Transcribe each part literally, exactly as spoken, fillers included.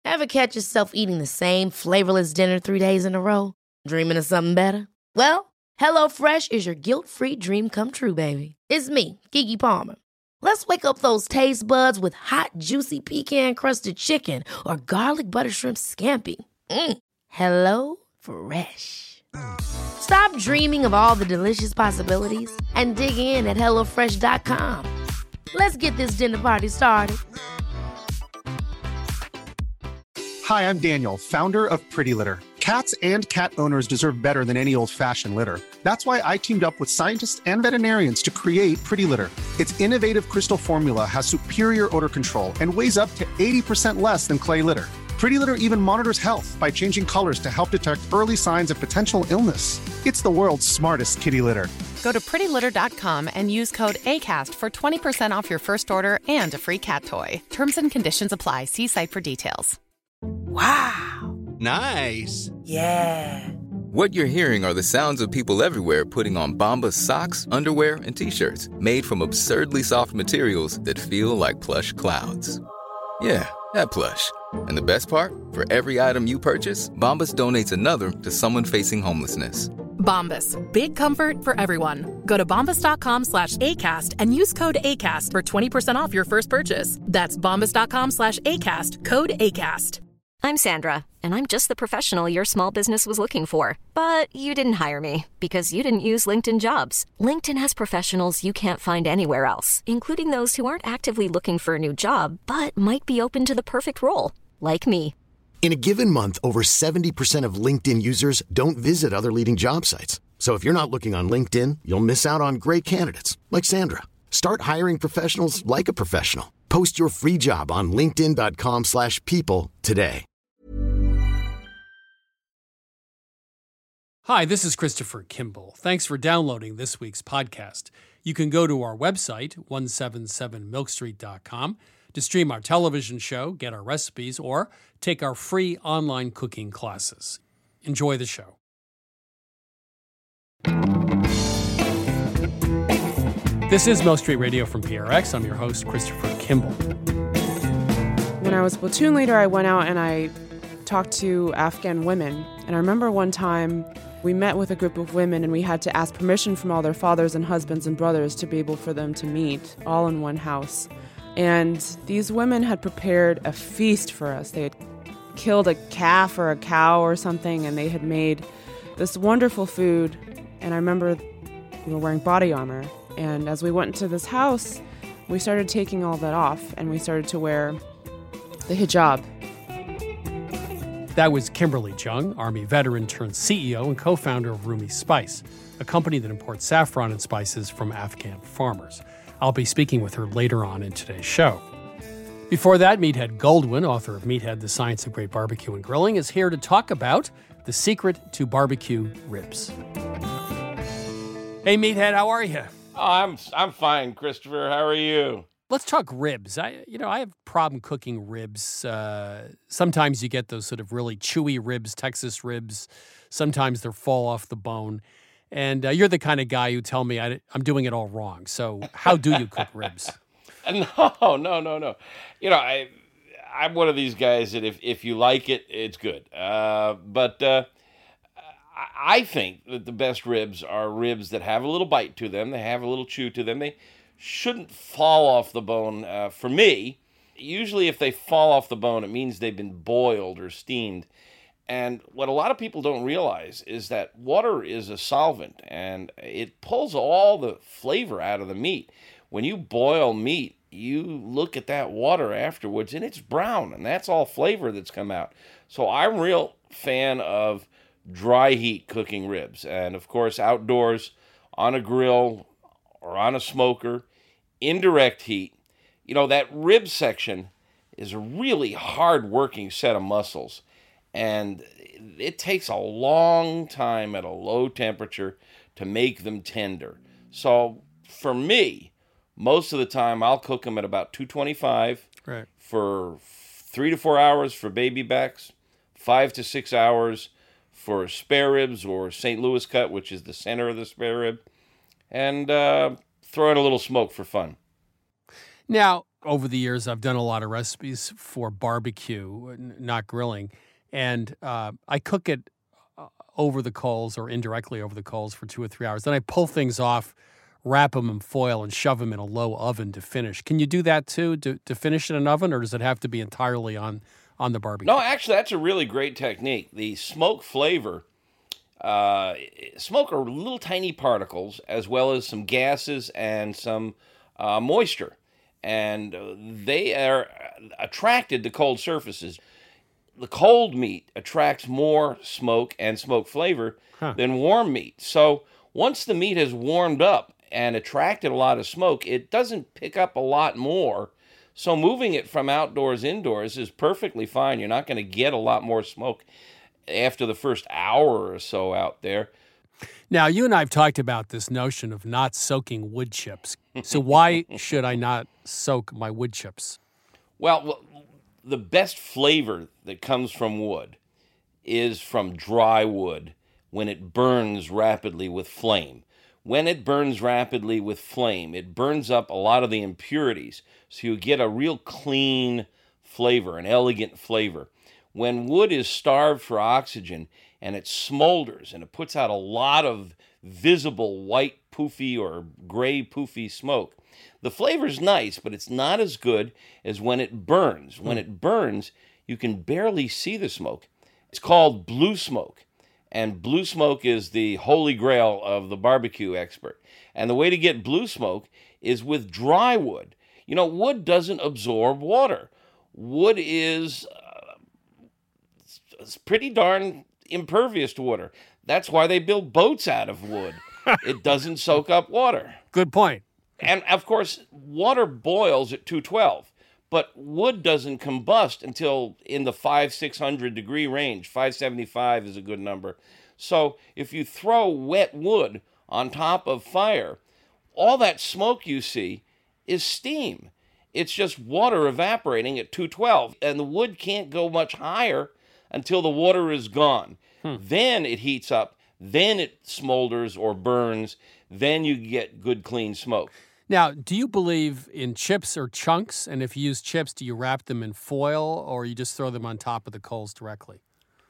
Ever catch yourself eating the same flavorless dinner three days in a row? Dreaming of something better? Well, HelloFresh is your guilt-free dream come true, baby. It's me, Keke Palmer. Let's wake up those taste buds with hot, juicy pecan-crusted chicken or garlic butter shrimp scampi. Mm. Hello Fresh. Stop dreaming of all the delicious possibilities and dig in at hello fresh dot com. Let's get this dinner party started. Hi, I'm Daniel, founder of Pretty Litter. Cats and cat owners deserve better than any old-fashioned litter. That's why I teamed up with scientists and veterinarians to create Pretty Litter. Its innovative crystal formula has superior odor control and weighs up to eighty percent less than clay litter. Pretty Litter even monitors health by changing colors to help detect early signs of potential illness. It's the world's smartest kitty litter. Go to pretty litter dot com and use code ACAST for twenty percent off your first order and a free cat toy. Terms and conditions apply. See site for details. Wow. Nice. Yeah. What you're hearing are the sounds of people everywhere putting on Bombas socks, underwear, and T-shirts made from absurdly soft materials that feel like plush clouds. Yeah, that plush. And the best part? For every item you purchase, Bombas donates another to someone facing homelessness. Bombas. Big comfort for everyone. Go to bombas dot com slash ACAST and use code ACAST for twenty percent off your first purchase. That's bombas dot com slash ACAST. Code ACAST. I'm Sandra, and I'm just the professional your small business was looking for. But you didn't hire me because you didn't use LinkedIn Jobs. LinkedIn has professionals you can't find anywhere else, including those who aren't actively looking for a new job, but might be open to the perfect role, like me. In a given month, over seventy percent of LinkedIn users don't visit other leading job sites. So if you're not looking on LinkedIn, you'll miss out on great candidates like Sandra. Start hiring professionals like a professional. Post your free job on linkedin dot com slash people today. Hi, this is Christopher Kimball. Thanks for downloading this week's podcast. You can go to our website, one seventy-seven milk street dot com, to stream our television show, get our recipes, or take our free online cooking classes. Enjoy the show. This is Milk Street Radio from P R X. I'm your host, Christopher Kimball. When I was platoon leader, I went out and I talked to Afghan women. And I remember one time we met with a group of women and we had to ask permission from all their fathers and husbands and brothers to be able for them to meet, all in one house. And these women had prepared a feast for us. They had killed a calf or a cow or something, and they had made this wonderful food. And I remember we were wearing body armor. And as we went into this house, we started taking all that off, and we started to wear the hijab. That was Kimberly Jung, Army veteran turned C E O and co-founder of Rumi Spice, a company that imports saffron and spices from Afghan farmers. I'll be speaking with her later on in today's show. Before that, Meathead Goldwyn, author of Meathead, The Science of Great Barbecue and Grilling, is here to talk about the secret to barbecue ribs. Hey, Meathead, how are you? Oh, I'm I'm fine, Christopher. How are you? Let's talk ribs. I, you know, I have a problem cooking ribs. Uh, sometimes you get those sort of really chewy ribs, Texas ribs. Sometimes they fall off the bone. And uh, you're the kind of guy who tell me I, I'm doing it all wrong. So how do you cook ribs? No, no, no, no. You know, I, I'm one of these guys that if, if you like it, it's good. Uh, but uh, I think that the best ribs are ribs that have a little bite to them. They have a little chew to them. They shouldn't fall off the bone. Uh, for me, usually if they fall off the bone, it means they've been boiled or steamed. And what a lot of people don't realize is that water is a solvent, and it pulls all the flavor out of the meat. When you boil meat, you look at that water afterwards, and it's brown, and that's all flavor that's come out. So I'm a real fan of dry heat cooking ribs. And, of course, outdoors, on a grill or on a smoker, indirect heat. You know, that rib section is a really hard-working set of muscles. And it takes a long time at a low temperature to make them tender. So for me, most of the time I'll cook them at about two twenty-five right. for three to four hours for baby backs, five to six hours for spare ribs or Saint Louis cut, which is the center of the spare rib, and uh, throw in a little smoke for fun. Now, over the years, I've done a lot of recipes for barbecue, n- not grilling, and uh, I cook it uh, over the coals or indirectly over the coals for two or three hours. Then I pull things off, wrap them in foil, and shove them in a low oven to finish. Can you do that too, to, to finish in an oven, or does it have to be entirely on, on the barbecue? No, actually, that's a really great technique. The smoke flavor, uh, smoke are little tiny particles, as well as some gases and some uh, moisture. And they are attracted to cold surfaces. The cold meat attracts more smoke and smoke flavor huh. than warm meat. So once the meat has warmed up and attracted a lot of smoke, it doesn't pick up a lot more. So moving it from outdoors indoors is perfectly fine. You're not going to get a lot more smoke after the first hour or so out there. Now, you and I have talked about this notion of not soaking wood chips. So why should I not soak my wood chips? Well, the best flavor that comes from wood is from dry wood when it burns rapidly with flame. When it burns rapidly with flame, it burns up a lot of the impurities. So you get a real clean flavor, an elegant flavor. When wood is starved for oxygen and it smolders and it puts out a lot of visible white poofy or gray poofy smoke, the flavor's nice, but it's not as good as when it burns. When it burns, you can barely see the smoke. It's called blue smoke, and blue smoke is the holy grail of the barbecue expert. And the way to get blue smoke is with dry wood. You know, wood doesn't absorb water. Wood is uh, it's pretty darn impervious to water. That's why they build boats out of wood. It doesn't soak up water. Good point. And, of course, water boils at two twelve, but wood doesn't combust until in the five, six hundred degree range. five seventy-five is a good number. So if you throw wet wood on top of fire, all that smoke you see is steam. It's just water evaporating at two twelve, and the wood can't go much higher until the water is gone. Hmm. Then it heats up, then it smolders or burns, then you get good, clean smoke. Now, do you believe in chips or chunks? And if you use chips, do you wrap them in foil or you just throw them on top of the coals directly?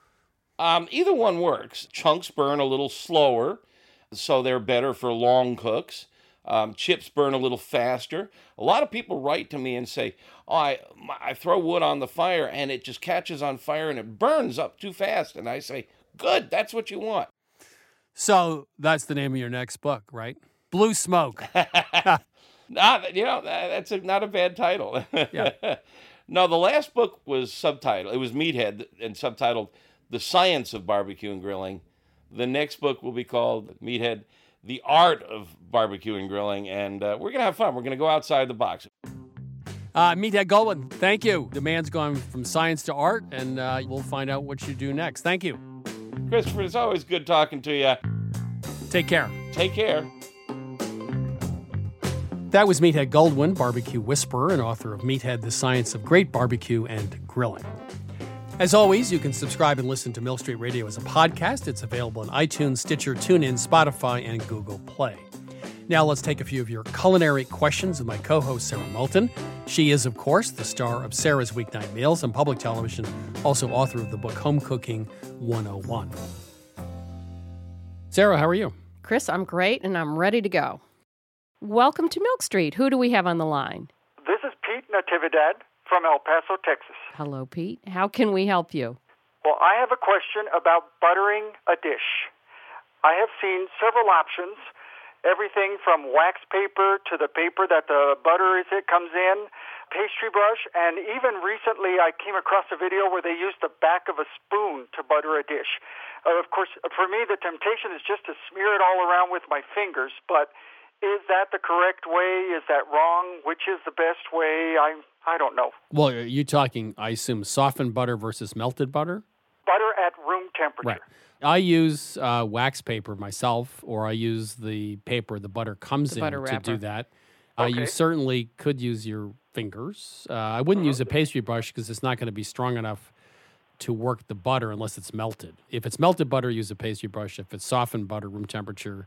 Um, either one works. Chunks burn a little slower, so they're better for long cooks. Um, chips burn a little faster. A lot of people write to me and say, oh, I, I throw wood on the fire and it just catches on fire and it burns up too fast. And I say, good, that's what you want. So that's the name of your next book, right? Blue Smoke. Not, you know, that's a, not a bad title. Yeah. No, the last book was subtitled. It was Meathead and subtitled The Science of Barbecue and Grilling. The next book will be called Meathead, The Art of Barbecue and Grilling. And uh, we're going to have fun. We're going to go outside the box. Uh, Meathead Goldwyn, thank you. The man's gone from science to art, and uh, we'll find out what you do next. Thank you. Christopher, it's always good talking to you. Take care. Take care. That was Meathead Goldwyn, barbecue whisperer and author of Meathead, The Science of Great Barbecue and Grilling. As always, you can subscribe and listen to Mill Street Radio as a podcast. It's available on iTunes, Stitcher, TuneIn, Spotify, and Google Play. Now let's take a few of your culinary questions with my co-host, Sarah Moulton. She is, of course, the star of Sarah's Weeknight Meals on public television, also author of the book Home Cooking one oh one. Sarah, how are you? Chris, I'm great, and I'm ready to go. Welcome to Milk Street. Who do we have on the line? This is Pete Natividad from El Paso, Texas. Hello, Pete. How can we help you? Well, I have a question about buttering a dish. I have seen several options, everything from wax paper to the paper that the butter is it comes in, pastry brush, and even recently I came across a video where they used the back of a spoon to butter a dish. Uh, of course, for me, the temptation is just to smear it all around with my fingers, but is that the correct way? Is that wrong? Which is the best way? I I don't know. Well, are you talking, I assume, softened butter versus melted butter? Butter at room temperature. Right. I use uh, wax paper myself, or I use the paper the butter comes The in butter to wrapper. do that. Uh, Okay. you certainly could use your fingers. Uh, I wouldn't use a pastry brush because it's not going to be strong enough to work the butter unless it's melted. If it's melted butter, use a pastry brush. If it's softened butter, room temperature,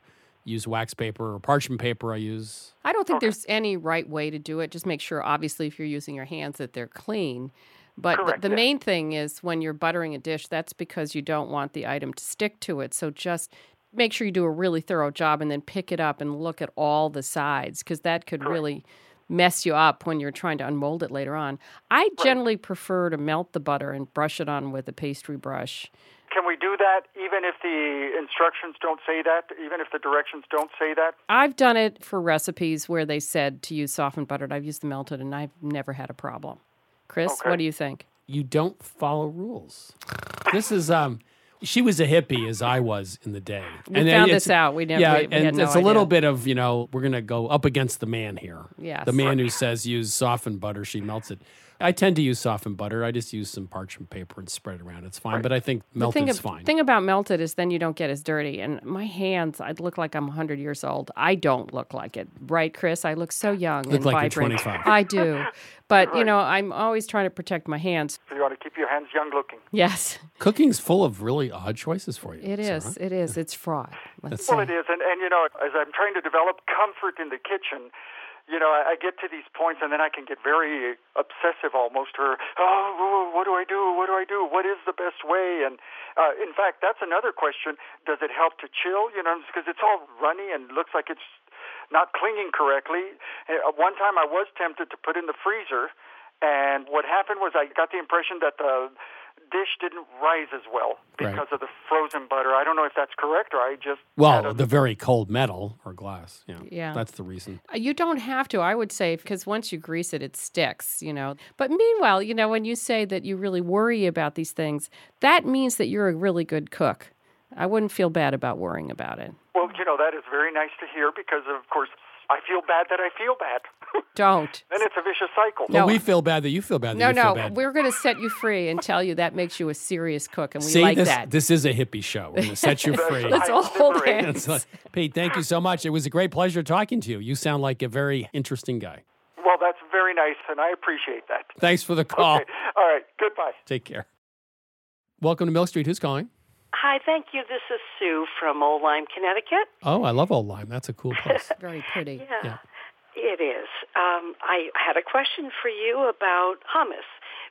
use wax paper or parchment paper. I use. I don't think okay. there's any right way to do it. Just make sure, obviously, if you're using your hands, that they're clean. But Correct, the, the yeah. main thing is when you're buttering a dish, that's because you don't want the item to stick to it. So just make sure you do a really thorough job and then pick it up and look at all the sides, because that could Correct. really mess you up when you're trying to unmold it later on. I right. generally prefer to melt the butter and brush it on with a pastry brush. Can we do that even if the instructions don't say that, even if the directions don't say that? I've done it for recipes where they said to use softened butter. I've used the melted, and I've never had a problem. Chris, okay. what do you think? You don't follow rules. This is... um. She was a hippie as I was in the day. We and found this out. We never. Yeah, we, we and had no it's a idea. little bit of, you know, we're going to go up against the man here. Yes. The man who says use softened butter, she melts it. I tend to use softened butter. I just use some parchment paper and spread it around. It's fine, but I think melted is fine. The thing about melted is then you don't get as dirty. And my hands, I look like I'm one hundred years old. I don't look like it. Right, Chris? I look so young look and like vibrant. You're twenty-five. I do. But, right. you know, I'm always trying to protect my hands. So you want to keep your hands young looking. Yes. Cooking's full of really odd choices for you. It is. Sarah. It is. It's fraught. Let's well, say. it is. And, and, you know, as I'm trying to develop comfort in the kitchen, you know, I, I get to these points and then I can get very obsessive almost, or, oh, what do I do? What do I do? What is the best way? And, uh, in fact, that's another question. Does it help to chill? You know, because it's all runny and looks like it's not clinging correctly. Uh, one time I was tempted to put in the freezer, and what happened was I got the impression that the dish didn't rise as well because right. of the frozen butter. I don't know if that's correct, or I just... Well, a, the very cold metal or glass. Yeah, yeah. That's the reason. You don't have to, I would say, because once you grease it, it sticks, you know. But meanwhile, you know, when you say that you really worry about these things, that means that you're a really good cook. I wouldn't feel bad about worrying about it. Well, you know, that is very nice to hear because, of course, I feel bad that I feel bad. Don't. Then it's a vicious cycle. No, well, we feel bad that you feel bad that no, you no, feel bad. No, no, we're going to set you free and tell you that makes you a serious cook, and we See, like this, that. this is a hippie show. We're going to set you free. Let's all hold hands. Pete, thank you so much. It was a great pleasure talking to you. You sound like a very interesting guy. Well, that's very nice, and I appreciate that. Thanks for the call. Okay. All right, goodbye. Take care. Welcome to Milk Street. Who's calling? Hi, thank you. This is Sue from Old Lyme, Connecticut. Oh, I love Old Lyme. That's a cool place. Very pretty. Yeah, yeah. It is. Um, I had a question for you about hummus.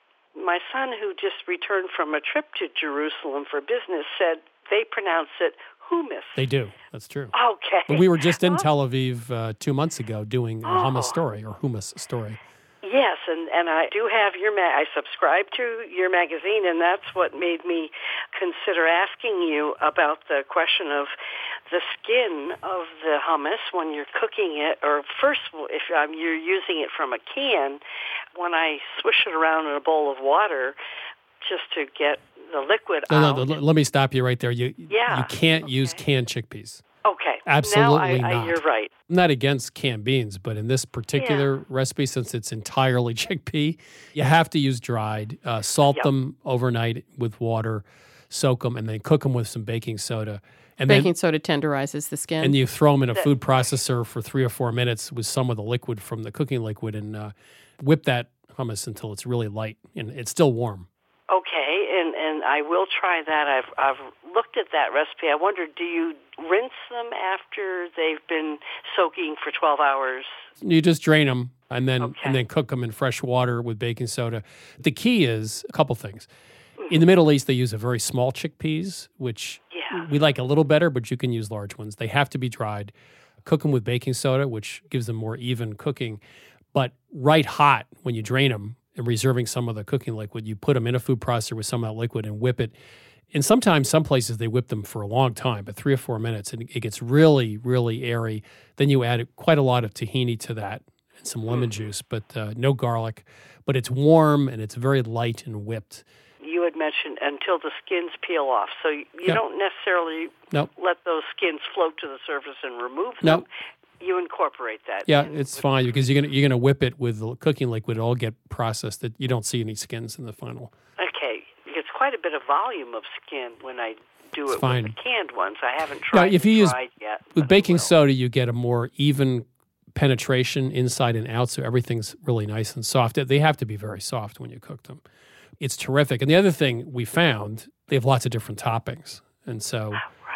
My son, who just returned from a trip to Jerusalem for business, said they pronounce it hummus. They do. That's true. Okay. But we were just in Tel Aviv uh, two months ago doing a oh. hummus story or hummus story. Yes, and, and I do have your ma- I subscribe to your magazine, and that's what made me consider asking you about the question of the skin of the hummus when you're cooking it, or first, if um, you're using it from a can, when I swish it around in a bowl of water just to get the liquid no, out. No, no, let me stop you right there. You, yeah. you can't okay. use canned chickpeas. Okay. Absolutely now I, not. I, you're right. I'm not against canned beans, but in this particular yeah. recipe, since it's entirely chickpea, you have to use dried. Uh, salt yep. them overnight with water, soak them, and then cook them with some baking soda. And baking then, soda tenderizes the skin. And you throw them in a food processor for three or four minutes with some of the liquid from the cooking liquid and uh, whip that hummus until it's really light and it's still warm. Okay, and, and I will try that. I've I've looked at that recipe. I wonder, do you rinse them after they've been soaking for twelve hours? You just drain them and then okay. and then cook them in fresh water with baking soda. The key is a couple things. In the Middle East, they use a very small chickpeas, which yeah. we like a little better, but you can use large ones. They have to be dried. Cook them with baking soda, which gives them more even cooking. But right hot, when you drain them, and reserving some of the cooking liquid, you put them in a food processor with some of that liquid and whip it. And sometimes, some places, they whip them for a long time, but three or four minutes, and it gets really, really airy. Then you add quite a lot of tahini to that and some lemon mm. juice, but uh, no garlic. But it's warm, and it's very light and whipped. You had mentioned until the skins peel off. So you yeah. don't necessarily nope. let those skins float to the surface and remove them. Nope. You incorporate that. Yeah, it's fine because you're gonna you're gonna whip it with the cooking liquid. It'll all get processed. That you don't see any skins in the final. Okay, it's quite a bit of volume of skin when I do it's it fine. with the canned ones. I haven't tried. Now, if you use yet, with baking soda, you get a more even penetration inside and out, so everything's really nice and soft. They have to be very soft when you cook them. It's terrific. And the other thing we found, they have lots of different toppings, and so. Right.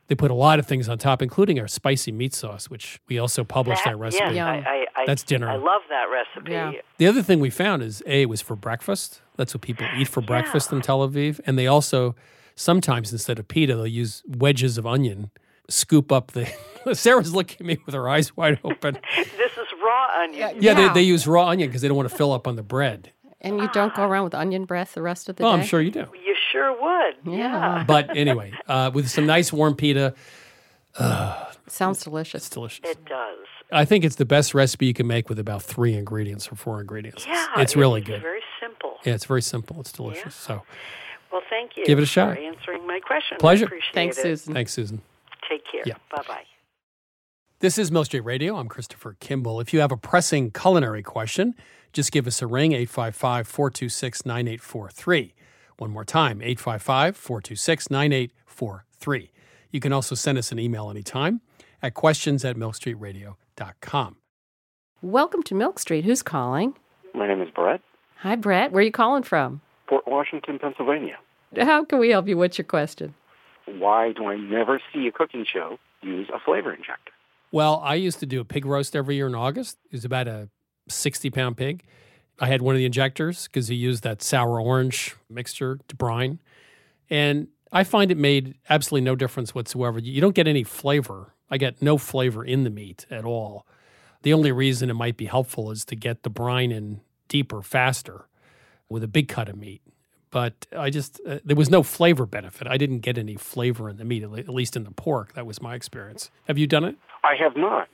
They put a lot of things on top, including our spicy meat sauce, which we also published that, that recipe. Yes, I, I, That's dinner. I love that recipe. Yeah. The other thing we found is, A, it was for breakfast. That's what people eat for breakfast yeah. in Tel Aviv. And they also, sometimes instead of pita, they'll use wedges of onion, scoop up the... Sarah's looking at me with her eyes wide open. This is raw onion. Yeah, yeah. They, they use raw onion because they don't want to fill up on the bread. And you don't go around with onion breath the rest of the oh, day? I'm sure you do. You sure would. Yeah. But anyway, uh, with some nice warm pita... Uh, Sounds delicious. It's delicious. It does. I think it's the best recipe you can make with about three ingredients or four ingredients. Yeah, it's, it's really it's good. very simple. Yeah, it's very simple. It's delicious. Yeah. So, well, thank you. Give it a shot. For answering my question. Pleasure. I appreciate Thanks, it. Susan. Thanks, Susan. Take care. Yeah. Bye bye. This is Milk Street Radio. I'm Christopher Kimball. If you have a pressing culinary question, just give us a ring, eight five five, four two six, nine eight four three. One more time, eight five five, four two six, nine eight four three. You can also send us an email anytime at questions at milk street radio dot com. Welcome to Milk Street. Who's calling? My name is Brett. Hi, Brett. Where are you calling from? Port Washington, Pennsylvania. How can we help you? What's your question? Why do I never see a cooking show use a flavor injector? Well, I used to do a pig roast every year in August. It was about a sixty-pound pig. I had one of the injectors because he used that sour orange mixture to brine. And I find it made absolutely no difference whatsoever. You don't get any flavor. I get no flavor in the meat at all. The only reason it might be helpful is to get the brine in deeper, faster with a big cut of meat. But I just, uh, there was no flavor benefit. I didn't get any flavor in the meat, at least in the pork. That was my experience. Have you done it? I have not.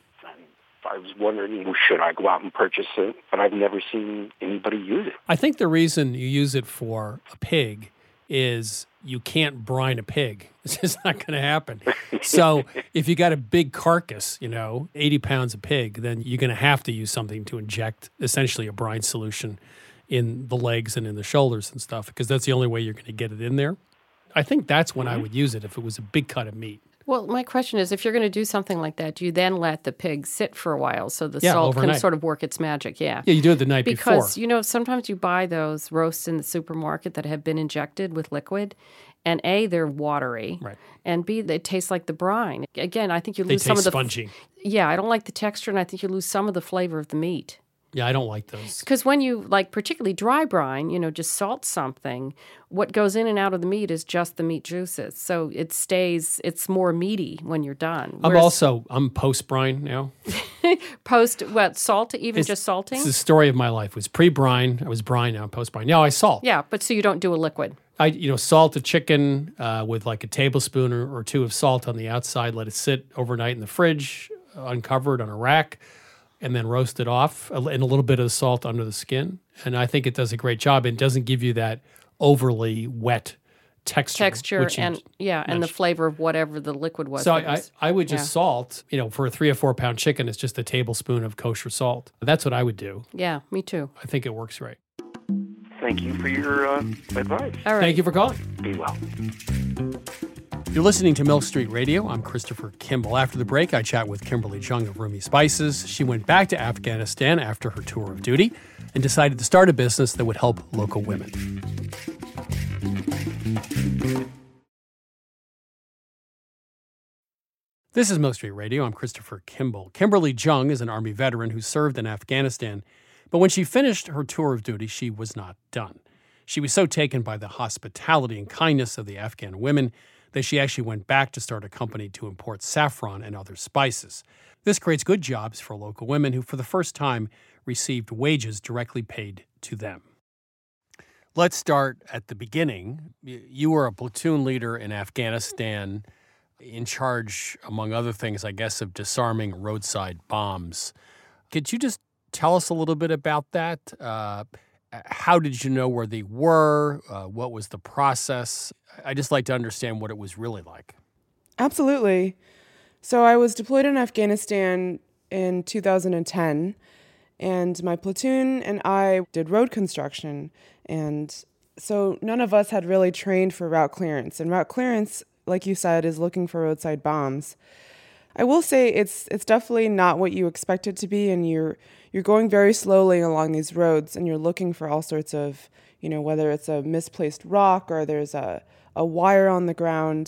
I was wondering, well, should I go out and purchase it? But I've never seen anybody use it. I think the reason you use it for a pig is you can't brine a pig. It's just not going to happen. So if you got a big carcass, you know, eighty pounds of pig, then you're going to have to use something to inject essentially a brine solution in the legs and in the shoulders and stuff, because that's the only way you're going to get it in there. I think that's when mm-hmm. I would use it if it was a big cut of meat. Well, my question is, if you're going to do something like that, do you then let the pig sit for a while so the yeah, salt overnight. can sort of work its magic? Yeah. Yeah, you do it the night because, before. Because, you know, sometimes you buy those roasts in the supermarket that have been injected with liquid, and A, they're watery, right. and B, they taste like the brine. Again, I think you they lose some of the... spongy. F- yeah, I don't like the texture, and I think you lose some of the flavor of the meat. Yeah, I don't like those. Because when you, like, particularly dry brine, you know, just salt something, what goes in and out of the meat is just the meat juices. So it stays, it's more meaty when you're done. I'm also, I'm post-brine now. Post, what, salt, even it's, just salting? It's the story of my life. It was pre-brine, I was brine, now I'm post-brine. Now I salt. Yeah, but so you don't do a liquid. I, you know, salt a chicken uh, with like a tablespoon or, or two of salt on the outside, let it sit overnight in the fridge, uncovered on a rack, and then roast it off and a little bit of the salt under the skin. And I think it does a great job. It doesn't give you that overly wet texture. Texture and, you, yeah, and the flavor of whatever the liquid was. So I, was, I would just yeah. salt, you know, for a three or four pound chicken, it's just a tablespoon of kosher salt. That's what I would do. Yeah, me too. I think it works right. Thank you for your uh, advice. All right. Thank you for calling. Be well. You're listening to Milk Street Radio. I'm Christopher Kimball. After the break, I chat with Kimberly Jung of Rumi Spices. She went back to Afghanistan after her tour of duty and decided to start a business that would help local women. This is Milk Street Radio. I'm Christopher Kimball. Kimberly Jung is an Army veteran who served in Afghanistan, but when she finished her tour of duty, she was not done. She was so taken by the hospitality and kindness of the Afghan women that she actually went back to start a company to import saffron and other spices. This creates good jobs for local women who, for the first time, received wages directly paid to them. Let's start at the beginning. You were a platoon leader in Afghanistan, in charge, among other things, I guess, of disarming roadside bombs. Could you just tell us a little bit about that? Uh, how did you know where they were? Uh, what was the process? I'd just like to understand what it was really like. Absolutely. So I was deployed in Afghanistan in two thousand ten, and my platoon and I did road construction. And so none of us had really trained for route clearance. And route clearance, like you said, is looking for roadside bombs. I will say it's it's definitely not what you expect it to be, and you're you're going very slowly along these roads, and you're looking for all sorts of, you know, whether it's a misplaced rock or there's a, a wire on the ground.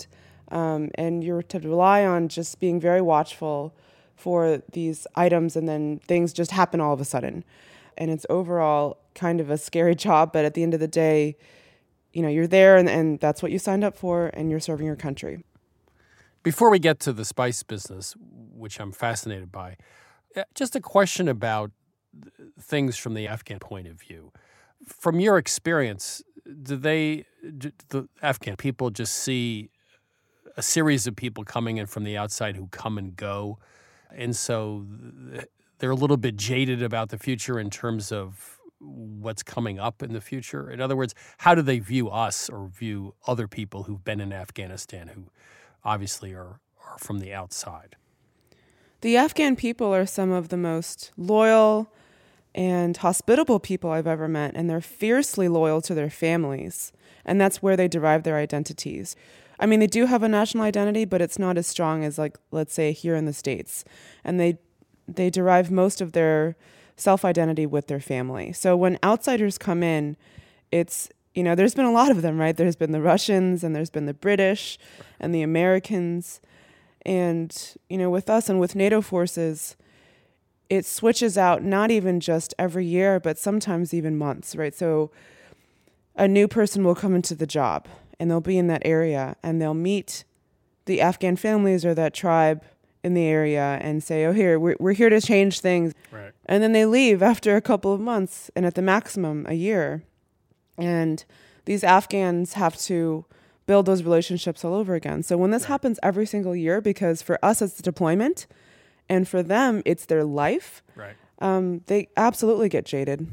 Um, and you're to rely on just being very watchful for these items, and then things just happen all of a sudden. And it's overall kind of a scary job, but at the end of the day, you know, you're there and, and that's what you signed up for, and you're serving your country. Before we get to the spice business, which I'm fascinated by, just a question about things from the Afghan point of view. From your experience, do they, do the Afghan people just see a series of people coming in from the outside who come and go, and so they're a little bit jaded about the future in terms of what's coming up in the future? In other words, how do they view us or view other people who've been in Afghanistan who obviously are, are from the outside? The Afghan people are some of the most loyal and hospitable people I've ever met, and they're fiercely loyal to their families, and that's where they derive their identities. I mean, they do have a national identity, but it's not as strong as, like, let's say, here in the States. And they they derive most of their self-identity with their family. So when outsiders come in, it's, you know, there's been a lot of them, right? There's been the Russians, and there's been the British and the Americans. And, you know, with us and with NATO forces, it switches out not even just every year, but sometimes even months, right? So a new person will come into the job, and they'll be in that area, and they'll meet the Afghan families or that tribe in the area and say, oh, here, we're, we're here to change things. Right. And then they leave after a couple of months, and at the maximum, a year. And these Afghans have to build those relationships all over again. So when this right. happens every single year, because for us it's the deployment, and for them it's their life, right. um, they absolutely get jaded.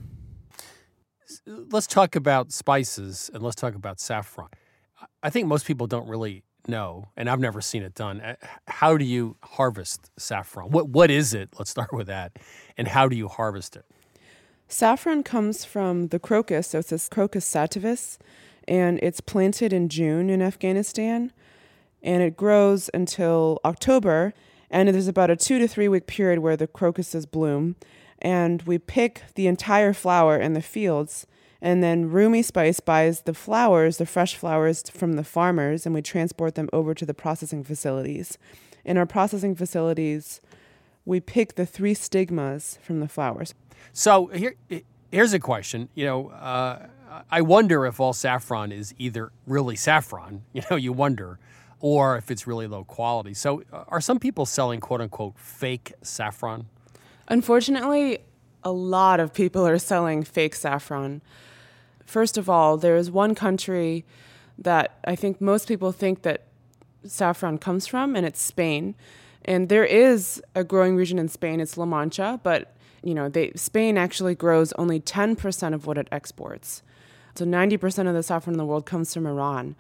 Let's talk about spices, and let's talk about saffron. I think most people don't really know, and I've never seen it done. How do you harvest saffron? What What is it? Let's start with that. And how do you harvest it? Saffron comes from the crocus, so it's this Crocus sativus, and it's planted in June in Afghanistan, and it grows until October, and there's about a two to three week period where the crocuses bloom, and we pick the entire flower in the fields. And then Rumi Spice buys the flowers, the fresh flowers from the farmers, and we transport them over to the processing facilities. In our processing facilities, we pick the three stigmas from the flowers. So here, here's a question. You know, uh, I wonder if all saffron is either really saffron, you know, you wonder, or if it's really low quality. So are some people selling, quote unquote, fake saffron? Unfortunately, a lot of people are selling fake saffron. First of all, there is one country that I think most people think that saffron comes from, and it's Spain. And there is a growing region in Spain, it's La Mancha, but you know, they, Spain actually grows only ten percent of what it exports. So ninety percent of the saffron in the world comes from Iran.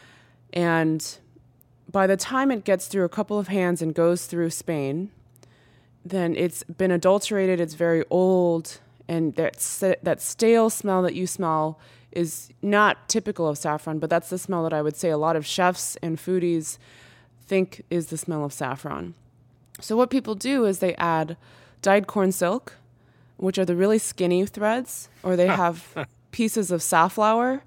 And by the time it gets through a couple of hands and goes through Spain, then it's been adulterated, it's very old, and that that stale smell that you smell is not typical of saffron, but that's the smell that I would say a lot of chefs and foodies think is the smell of saffron. So what people do is they add dyed corn silk, which are the really skinny threads, or they have pieces of safflower.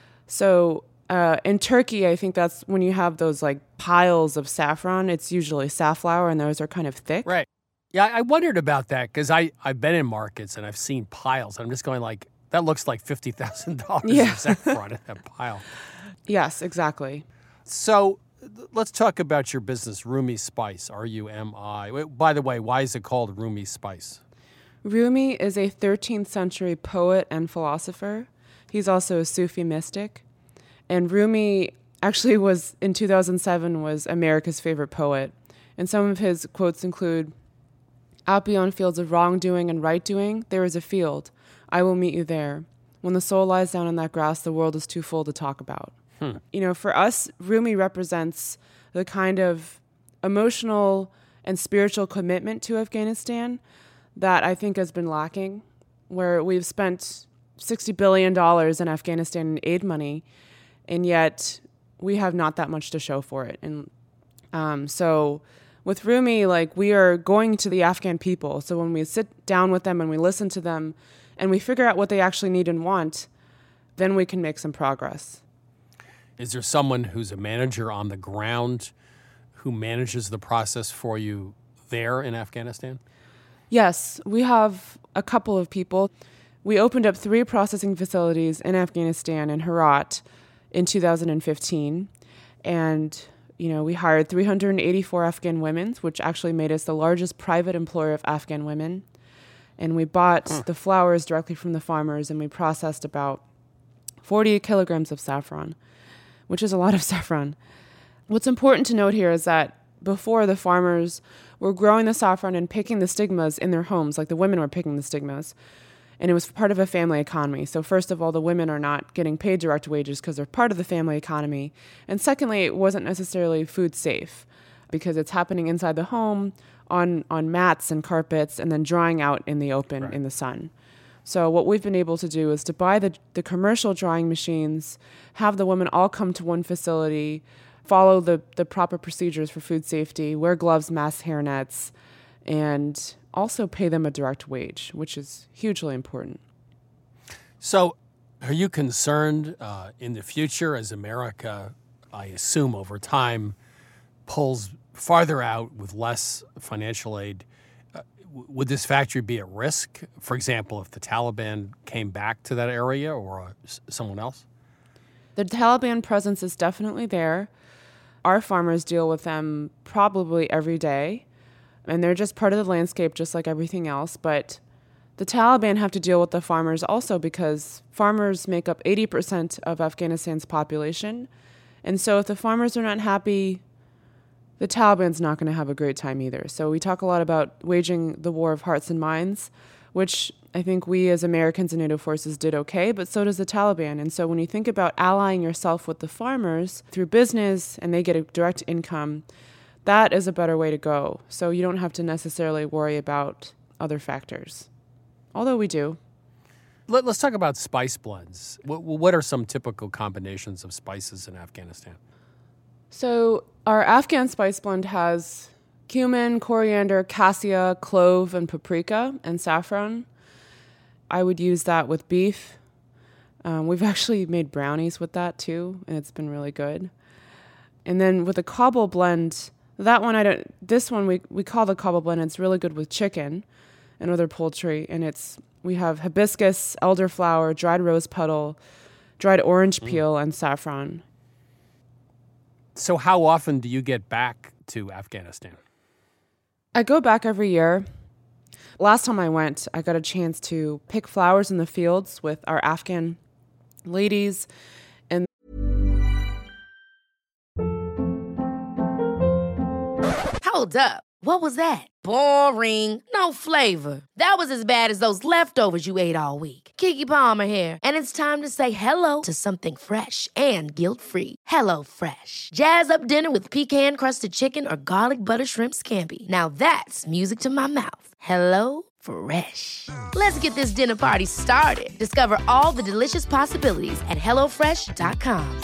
So uh, in Turkey, I think that's when you have those like piles of saffron, it's usually safflower, and those are kind of thick. Right. Yeah, I wondered about that because I I've been in markets and I've seen piles. And I'm just going like, that looks like fifty thousand dollars yeah. of saffron in that pile. Yes, exactly. So let's talk about your business, Rumi Spice, R U M I. By the way, why is it called Rumi Spice? Rumi is a thirteenth century poet and philosopher. He's also a Sufi mystic. And Rumi actually was, in two thousand seven, was America's favorite poet. And some of his quotes include, "Out beyond fields of wrongdoing and right-doing, there is a field. I will meet you there. When the soul lies down in that grass, the world is too full to talk about." Hmm. You know, for us, Rumi represents the kind of emotional and spiritual commitment to Afghanistan that I think has been lacking, where we've spent sixty billion dollars in Afghanistan in aid money, and yet we have not that much to show for it. And um, so... with Rumi, like, we are going to the Afghan people. So when we sit down with them and we listen to them and we figure out what they actually need and want, then we can make some progress. Is there someone who's a manager on the ground who manages the process for you there in Afghanistan? Yes, we have a couple of people. We opened up three processing facilities in Afghanistan and Herat in two thousand fifteen. And, you know, we hired three hundred eighty-four Afghan women, which actually made us the largest private employer of Afghan women. And we bought mm. the flowers directly from the farmers, and we processed about forty kilograms of saffron, which is a lot of saffron. What's important to note here is that before, the farmers were growing the saffron and picking the stigmas in their homes, like the women were picking the stigmas. And it was part of a family economy. So first of all, the women are not getting paid direct wages because they're part of the family economy. And secondly, it wasn't necessarily food safe because it's happening inside the home on, on mats and carpets and then drying out in the open right. in the sun. So what we've been able to do is to buy the, the commercial drying machines, have the women all come to one facility, follow the, the proper procedures for food safety, wear gloves, masks, hairnets, and also pay them a direct wage, which is hugely important. So are you concerned uh, in the future as America, I assume over time, pulls farther out with less financial aid? Uh, w- would this factory be at risk, for example, if the Taliban came back to that area or uh, s- someone else? The Taliban presence is definitely there. Our farmers deal with them probably every day. And they're just part of the landscape, just like everything else. But the Taliban have to deal with the farmers also because farmers make up eighty percent of Afghanistan's population. And so if the farmers are not happy, the Taliban's not going to have a great time either. So we talk a lot about waging the war of hearts and minds, which I think we as Americans and NATO forces did okay, but so does the Taliban. And so when you think about allying yourself with the farmers through business and they get a direct income, that is a better way to go. So you don't have to necessarily worry about other factors, although we do. Let, let's talk about spice blends. What, what are some typical combinations of spices in Afghanistan? So our Afghan spice blend has cumin, coriander, cassia, clove, and paprika, and saffron. I would use that with beef. Um, we've actually made brownies with that too, and it's been really good. And then with the Kabul blend, that one I don't. This one we we call the Kabul blend. It's really good with chicken and other poultry, and it's we have hibiscus, elderflower, dried rose petal, dried orange peel, mm. and saffron. So how often do you get back to Afghanistan? I go back every year. Last time I went, I got a chance to pick flowers in the fields with our Afghan ladies. And Hold up. What was that? Boring. No flavor. That was as bad as those leftovers you ate all week. Keke Palmer here, and it's time to say hello to something fresh and guilt-free. Hello Fresh. Jazz up dinner with pecan-crusted chicken or garlic butter shrimp scampi. Now that's music to my mouth. Hello Fresh. Let's get this dinner party started. Discover all the delicious possibilities at hello fresh dot com.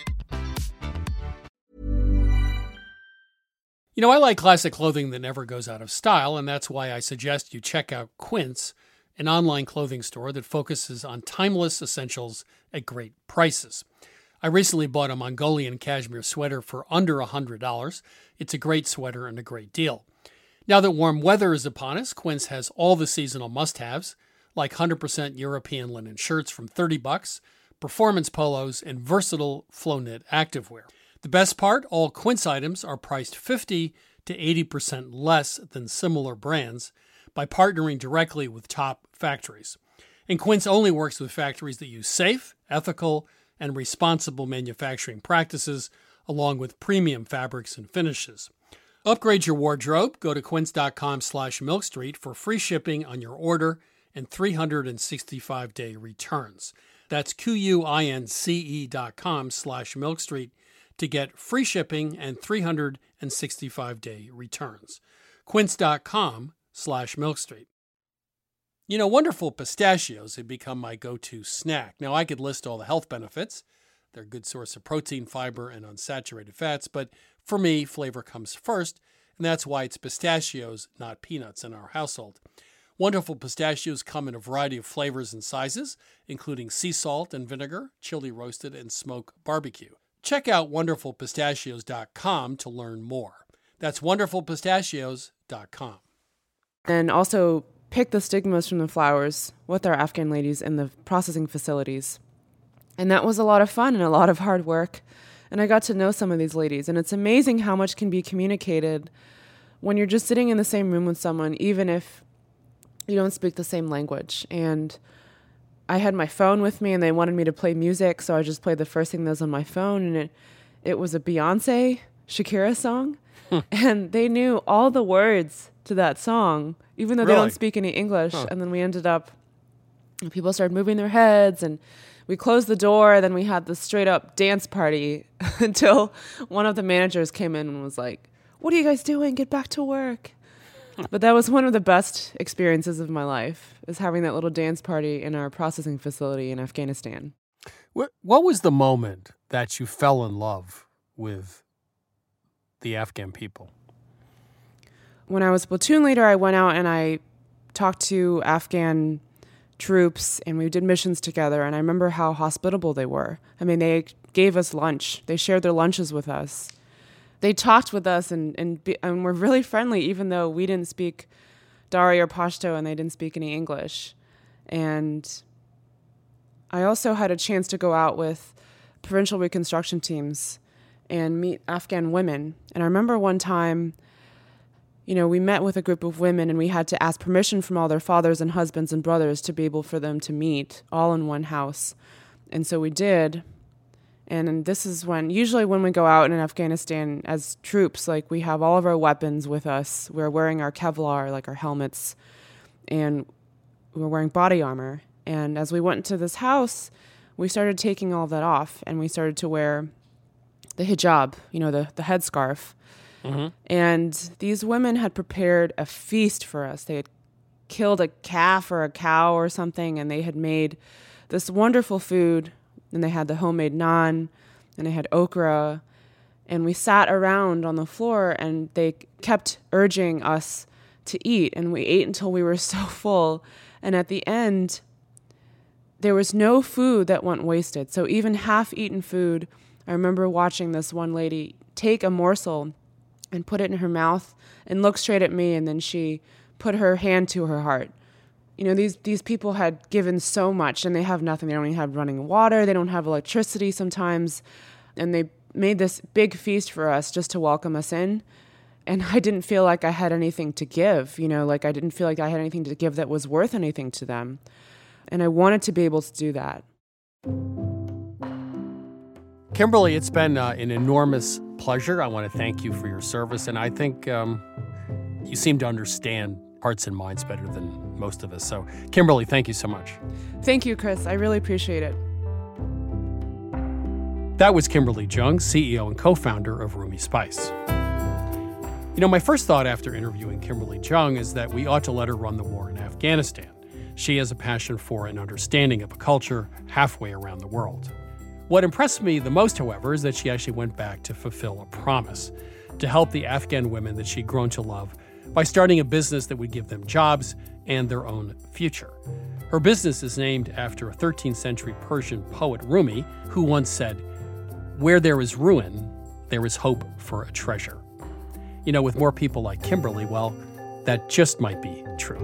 You know, I like classic clothing that never goes out of style, and that's why I suggest you check out Quince, an online clothing store that focuses on timeless essentials at great prices. I recently bought a Mongolian cashmere sweater for under one hundred dollars. It's a great sweater and a great deal. Now that warm weather is upon us, Quince has all the seasonal must-haves, like one hundred percent European linen shirts from thirty bucks, performance polos, and versatile flow-knit activewear. The best part, all Quince items are priced fifty to eighty percent less than similar brands by partnering directly with top factories. And Quince only works with factories that use safe, ethical, and responsible manufacturing practices, along with premium fabrics and finishes. Upgrade your wardrobe. Go to quince.com slash milkstreet for free shipping on your order and three hundred sixty-five day returns. That's Q-U-I-N-C-E dot com slash milkstreet to get free shipping and three hundred sixty-five day returns. Quince.com slash milkstreet. You know, wonderful pistachios have become my go-to snack. Now, I could list all the health benefits. They're a good source of protein, fiber, and unsaturated fats, but for me, flavor comes first, and that's why it's pistachios, not peanuts, in our household. Wonderful pistachios come in a variety of flavors and sizes, including sea salt and vinegar, chili roasted, and smoked barbecue. Check out wonderful pistachios dot com to learn more. That's wonderful pistachios dot com. And also pick the stigmas from the flowers with our Afghan ladies in the processing facilities. And that was a lot of fun and a lot of hard work. And I got to know some of these ladies. And it's amazing how much can be communicated when you're just sitting in the same room with someone, even if you don't speak the same language. And I had my phone with me, and they wanted me to play music, so I just played the first thing that was on my phone, and it, it was a Beyonce, Shakira song. And they knew all the words to that song, even though really? They don't speak any English. Huh. And then we ended up, people started moving their heads, and we closed the door. Then we had this straight up dance party until one of the managers came in and was like, "What are you guys doing? Get back to work." But that was one of the best experiences of my life, is having that little dance party in our processing facility in Afghanistan. What, what was the moment that you fell in love with the Afghan people? When I was platoon leader, I went out and I talked to Afghan troops, and we did missions together. And I remember how hospitable they were. I mean, they gave us lunch. They shared their lunches with us. They talked with us and and, be, and were really friendly, even though we didn't speak Dari or Pashto and they didn't speak any English. And I also had a chance to go out with provincial reconstruction teams and meet Afghan women. And I remember one time, you know, we met with a group of women, and we had to ask permission from all their fathers and husbands and brothers to be able for them to meet all in one house. And so we did. And this is when, usually when we go out in Afghanistan as troops, like we have all of our weapons with us. We're wearing our Kevlar, like our helmets, and we're wearing body armor. And as we went into this house, we started taking all of that off, and we started to wear the hijab, you know, the, the headscarf. Mm-hmm. And these women had prepared a feast for us. They had killed a calf or a cow or something, and they had made this wonderful food. And they had the homemade naan, and they had okra. And we sat around on the floor, and they kept urging us to eat. And we ate until we were so full. And at the end, there was no food that went wasted. So even half-eaten food, I remember watching this one lady take a morsel and put it in her mouth and look straight at me, and then she put her hand to her heart. You know, these these people had given so much, and they have nothing. They don't even have running water. They don't have electricity sometimes. And they made this big feast for us just to welcome us in. And I didn't feel like I had anything to give, you know, like I didn't feel like I had anything to give that was worth anything to them. And I wanted to be able to do that. Kimberly, it's been uh, an enormous pleasure. I want to thank you for your service. And I think um, you seem to understand hearts and minds better than most of us. So, Kimberly, thank you so much. Thank you, Chris. I really appreciate it. That was Kimberly Jung, C E O and co-founder of Rumi Spice. You know, my first thought after interviewing Kimberly Jung is that we ought to let her run the war in Afghanistan. She has a passion for and understanding of a culture halfway around the world. What impressed me the most, however, is that she actually went back to fulfill a promise, to help the Afghan women that she'd grown to love by starting a business that would give them jobs and their own future. Her business is named after a thirteenth century Persian poet, Rumi, who once said, "Where there is ruin, there is hope for a treasure." You know, with more people like Kimberly, well, that just might be true.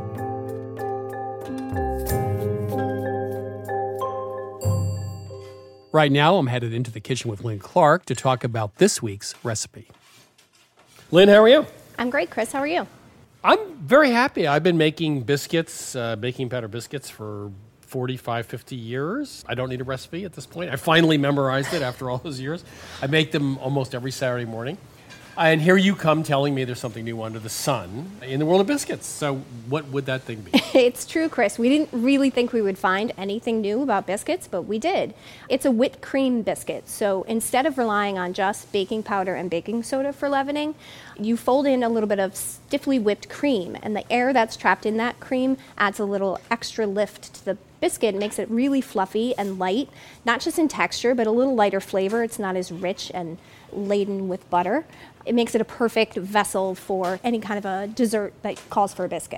Right now, I'm headed into the kitchen with Lynn Clark to talk about this week's recipe. Lynn, how are you? I'm great, Chris. How are you? I'm very happy. I've been making biscuits, uh, baking powder biscuits for forty-five, fifty years. I don't need a recipe at this point. I finally memorized it after all those years. I make them almost every Saturday morning. And here you come telling me there's something new under the sun in the world of biscuits. So what would that thing be? It's true, Chris. We didn't really think we would find anything new about biscuits, but we did. It's a whipped cream biscuit. So instead of relying on just baking powder and baking soda for leavening, you fold in a little bit of stiffly whipped cream, and the air that's trapped in that cream adds a little extra lift to the biscuit. It makes it really fluffy and light, not just in texture, but a little lighter flavor. It's not as rich and laden with butter. It makes it a perfect vessel for any kind of a dessert that calls for a biscuit.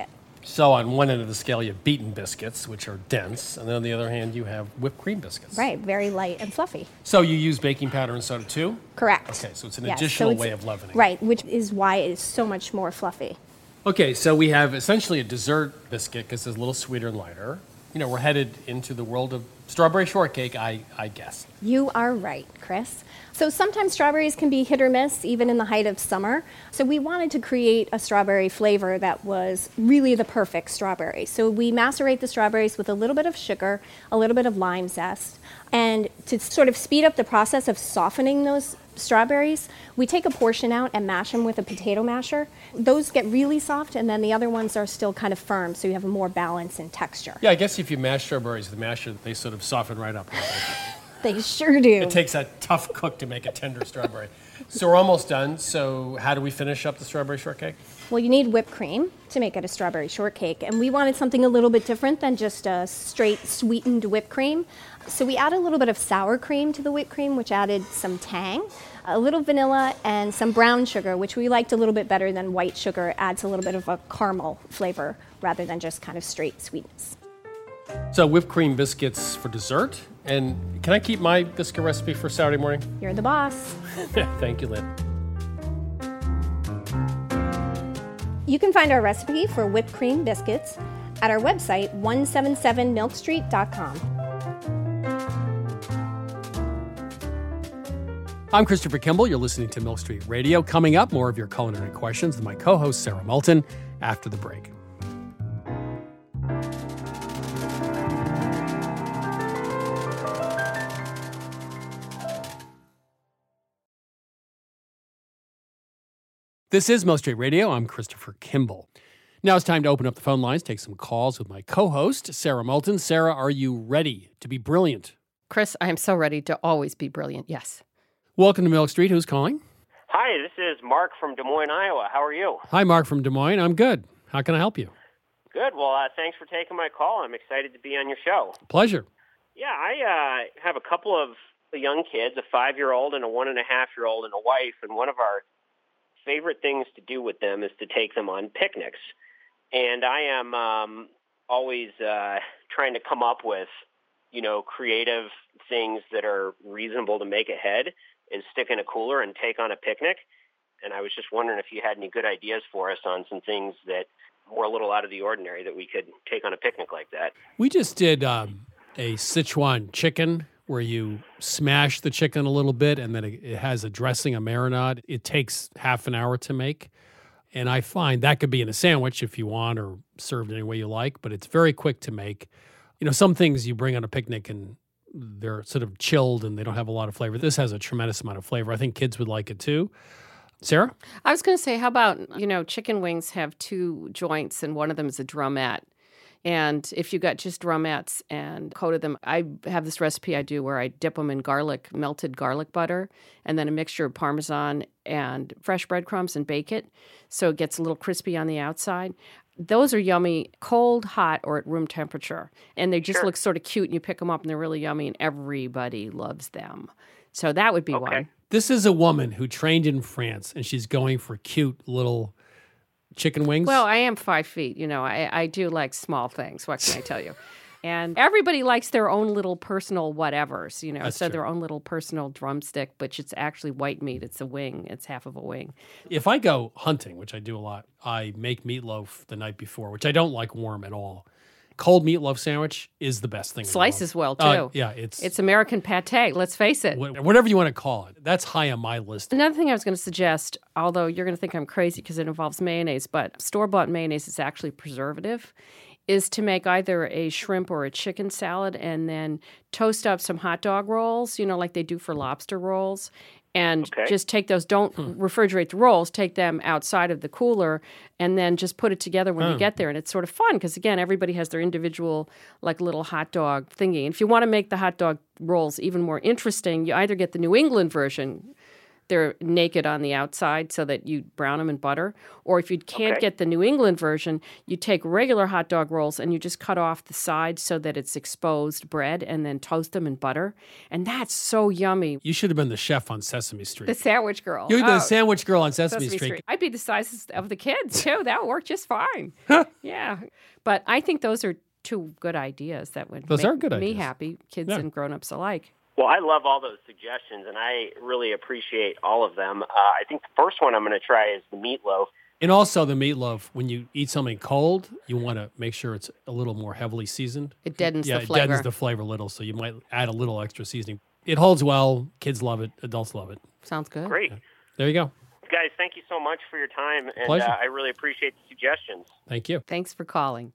So on one end of the scale, you have beaten biscuits, which are dense, and then on the other hand, you have whipped cream biscuits. Right, very light and fluffy. So you use baking powder and soda too? Correct. Okay, so it's an Yes, so additional it's- way of leavening. Right, which is why it is so much more fluffy. Okay, so we have essentially a dessert biscuit because it's a little sweeter and lighter. You know, we're headed into the world of strawberry shortcake, I, I guess. You are right, Chris. So sometimes strawberries can be hit or miss, even in the height of summer. So we wanted to create a strawberry flavor that was really the perfect strawberry. So we macerate the strawberries with a little bit of sugar, a little bit of lime zest, and to sort of speed up the process of softening those strawberries, we take a portion out and mash them with a potato masher. Those get really soft, and then the other ones are still kind of firm, so you have a more balance in texture. Yeah, I guess if you mash strawberries with the masher, they sort of soften right up. They sure do. It takes a tough cook to make a tender strawberry. So we're almost done. So how do we finish up the strawberry shortcake? Well, you need whipped cream to make it a strawberry shortcake, and we wanted something a little bit different than just a straight sweetened whipped cream. So we added a little bit of sour cream to the whipped cream, which added some tang, a little vanilla, and some brown sugar, which we liked a little bit better than white sugar. It adds a little bit of a caramel flavor rather than just kind of straight sweetness. So whipped cream biscuits for dessert. And can I keep my biscuit recipe for Saturday morning? You're the boss. Thank you, Lynn. You can find our recipe for whipped cream biscuits at our website, one seventy-seven milk street dot com. I'm Christopher Kimball. You're listening to Milk Street Radio. Coming up, more of your culinary questions with my co-host, Sarah Moulton, after the break. This is Milk Street Radio. I'm Christopher Kimball. Now it's time to open up the phone lines, take some calls with my co-host, Sarah Moulton. Sarah, are you ready to be brilliant? Chris, I am so ready to always be brilliant, yes. Welcome to Milk Street. Who's calling? Hi, this is Mark from Des Moines, Iowa. How are you? Hi, Mark from Des Moines. I'm good. How can I help you? Good. Well, uh, thanks for taking my call. I'm excited to be on your show. Pleasure. Yeah, I uh, have a couple of young kids, a five-year-old and a one-and-a-half-year-old and a wife, and one of our favorite things to do with them is to take them on picnics. And I am um, always uh, trying to come up with, you know, creative things that are reasonable to make ahead and stick in a cooler and take on a picnic. And I was just wondering if you had any good ideas for us on some things that were a little out of the ordinary that we could take on a picnic like that. We just did um, a Sichuan chicken where you smash the chicken a little bit and then it, it has a dressing, a marinade. It takes half an hour to make. And I find that could be in a sandwich if you want or served any way you like, but it's very quick to make. You know, some things you bring on a picnic and they're sort of chilled and they don't have a lot of flavor. This has a tremendous amount of flavor. I think kids would like it too. Sarah? I was going to say, how about, you know, chicken wings have two joints and one of them is a drumette. And if you got just drumettes and coated them, I have this recipe I do where I dip them in garlic, melted garlic butter, and then a mixture of Parmesan and fresh breadcrumbs and bake it so it gets a little crispy on the outside. Those are yummy, cold, hot, or at room temperature. And they just Sure. look sort of cute, and you pick them up, and they're really yummy, and everybody loves them. So that would be Okay. one. This is a woman who trained in France, and she's going for cute little chicken wings. Well, I am five feet. You know, I, I do like small things. What can I tell you? And everybody likes their own little personal whatevers, you know, That's so true. their own little personal drumstick, but it's actually white meat. It's a wing. It's half of a wing. If I go hunting, which I do a lot, I make meatloaf the night before, which I don't like warm at all. Cold meatloaf sandwich is the best thing. in the world. Slices well, too. Uh, yeah, it's It's American pate, let's face it. wh- whatever you want to call it. That's high on my list. Another thing I was going to suggest, although you're going to think I'm crazy because it involves mayonnaise, but store-bought mayonnaise is actually preservative, is to make either a shrimp or a chicken salad and then toast up some hot dog rolls, you know, like they do for lobster rolls, and Okay. just take those, don't refrigerate the rolls, take them outside of the cooler, and then just put it together when Hmm. you get there. And it's sort of fun because, again, everybody has their individual, like, little hot dog thingy. And if you want to make the hot dog rolls even more interesting, you either get the New England version. they're naked on the outside so that you brown them in butter. Or if you can't Okay. get the New England version, you take regular hot dog rolls and you just cut off the sides so that it's exposed bread and then toast them in butter. And that's so yummy. You should have been the chef on Sesame Street. The sandwich girl. You're the Oh, sandwich girl on Sesame, Sesame Street. Street. I'd be the size of the kids, too. That would work just fine. Yeah. But I think those are two good ideas that would Those make are good me ideas. happy, kids Yeah. and grown-ups alike. Well, I love all those suggestions, and I really appreciate all of them. Uh, I think the first one I'm going to try is the meatloaf. And also the meatloaf, when you eat something cold, you want to make sure it's a little more heavily seasoned. It deadens yeah, the flavor. it deadens the flavor a little, so you might add a little extra seasoning. It holds well. Kids love it. Adults love it. Sounds good. Great. There you go. Guys, thank you so much for your time, and Pleasure. uh, I really appreciate the suggestions. Thank you. Thanks for calling.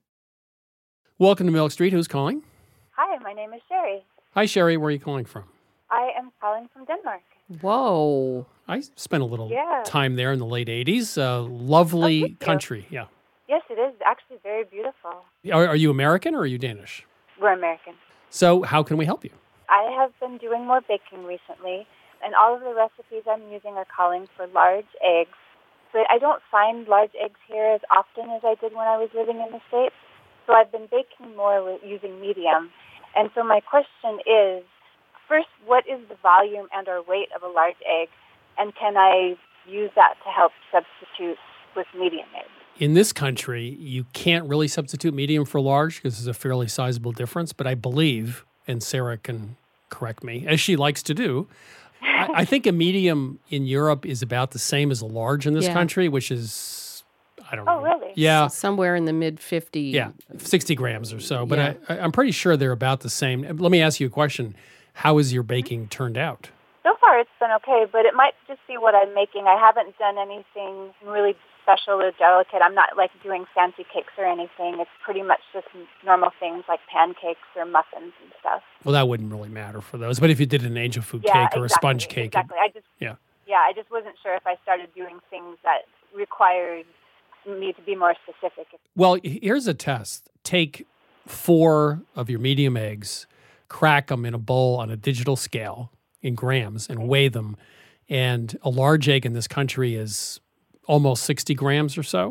Welcome to Milk Street. Who's calling? Hi, my name is Sherry. Hi, Sherry. Where are you calling from? I am calling from Denmark. Whoa. I spent a little Yeah. time there in the late eighties. Uh, lovely Oh, thank you. country. Yeah. Yes, it is actually very beautiful. Are, are you American or are you Danish? We're American. So how can we help you? I have been doing more baking recently, and all of the recipes I'm using are calling for large eggs. But I don't find large eggs here as often as I did when I was living in the States. So I've been baking more with using medium. And so my question is, first, what is the volume and or weight of a large egg? And can I use that to help substitute with medium eggs? In this country, you can't really substitute medium for large because there's a fairly sizable difference. But I believe, and Sarah can correct me, as she likes to do, I, I think a medium in Europe is about the same as a large in this Yeah. country, which is, I don't Oh, know. really? Yeah. Somewhere in the mid fifty. Yeah, sixty grams or so. But Yeah. I, I, I'm pretty sure they're about the same. Let me ask you a question. How has your baking turned out? So far, it's been okay, but it might just be what I'm making. I haven't done anything really special or delicate. I'm not like doing fancy cakes or anything. It's pretty much just normal things like pancakes or muffins and stuff. Well, that wouldn't really matter for those. But if you did an angel food Yeah, cake or a exactly, sponge cake, it- Exactly. I just yeah. yeah, I just wasn't sure if I started doing things that required me to be more specific. Well, here's a test. Take four of your medium eggs, crack them in a bowl on a digital scale in grams, and weigh them. And a large egg in this country is almost sixty grams or so.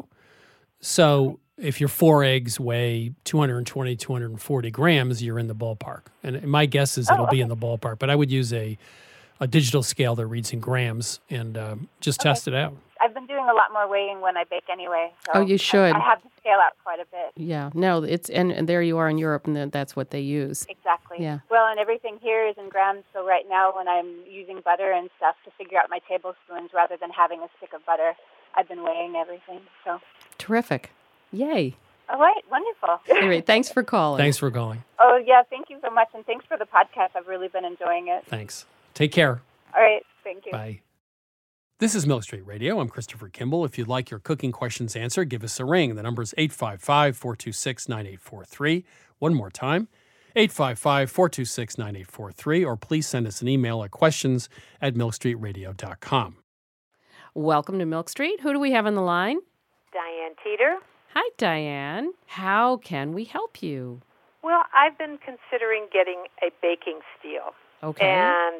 So if your four eggs weigh two hundred twenty, two hundred forty grams, you're in the ballpark. And my guess is Oh, it'll be okay. in the ballpark. But I would use a, a digital scale that reads in grams and um, just Okay. test it out. I've been doing a lot more weighing when I bake anyway. So Oh, you should. I, I have to scale out quite a bit. Yeah. No, it's and, and there you are in Europe, and then that's what they use. Exactly. Yeah. Well, and everything here is in grams, so right now when I'm using butter and stuff to figure out my tablespoons rather than having a stick of butter, I've been weighing everything. So, Terrific. Yay. all right, wonderful. Anyway, thanks for calling. Thanks for calling. Oh, yeah, thank you so much, and thanks for the podcast. I've really been enjoying it. Thanks. Take care. All right, thank you. Bye. This is Milk Street Radio. I'm Christopher Kimball. If you'd like your cooking questions answered, give us a ring. The number is eight five five, four two six, nine eight four three. One more time, eight five five, four two six, nine eight four three, or please send us an email at questions at milk street radio dot com. Welcome to Milk Street. Who do we have on the line? Diane Teeter. Hi, Diane. How can we help you? Well, I've been considering getting a baking steel. Okay. And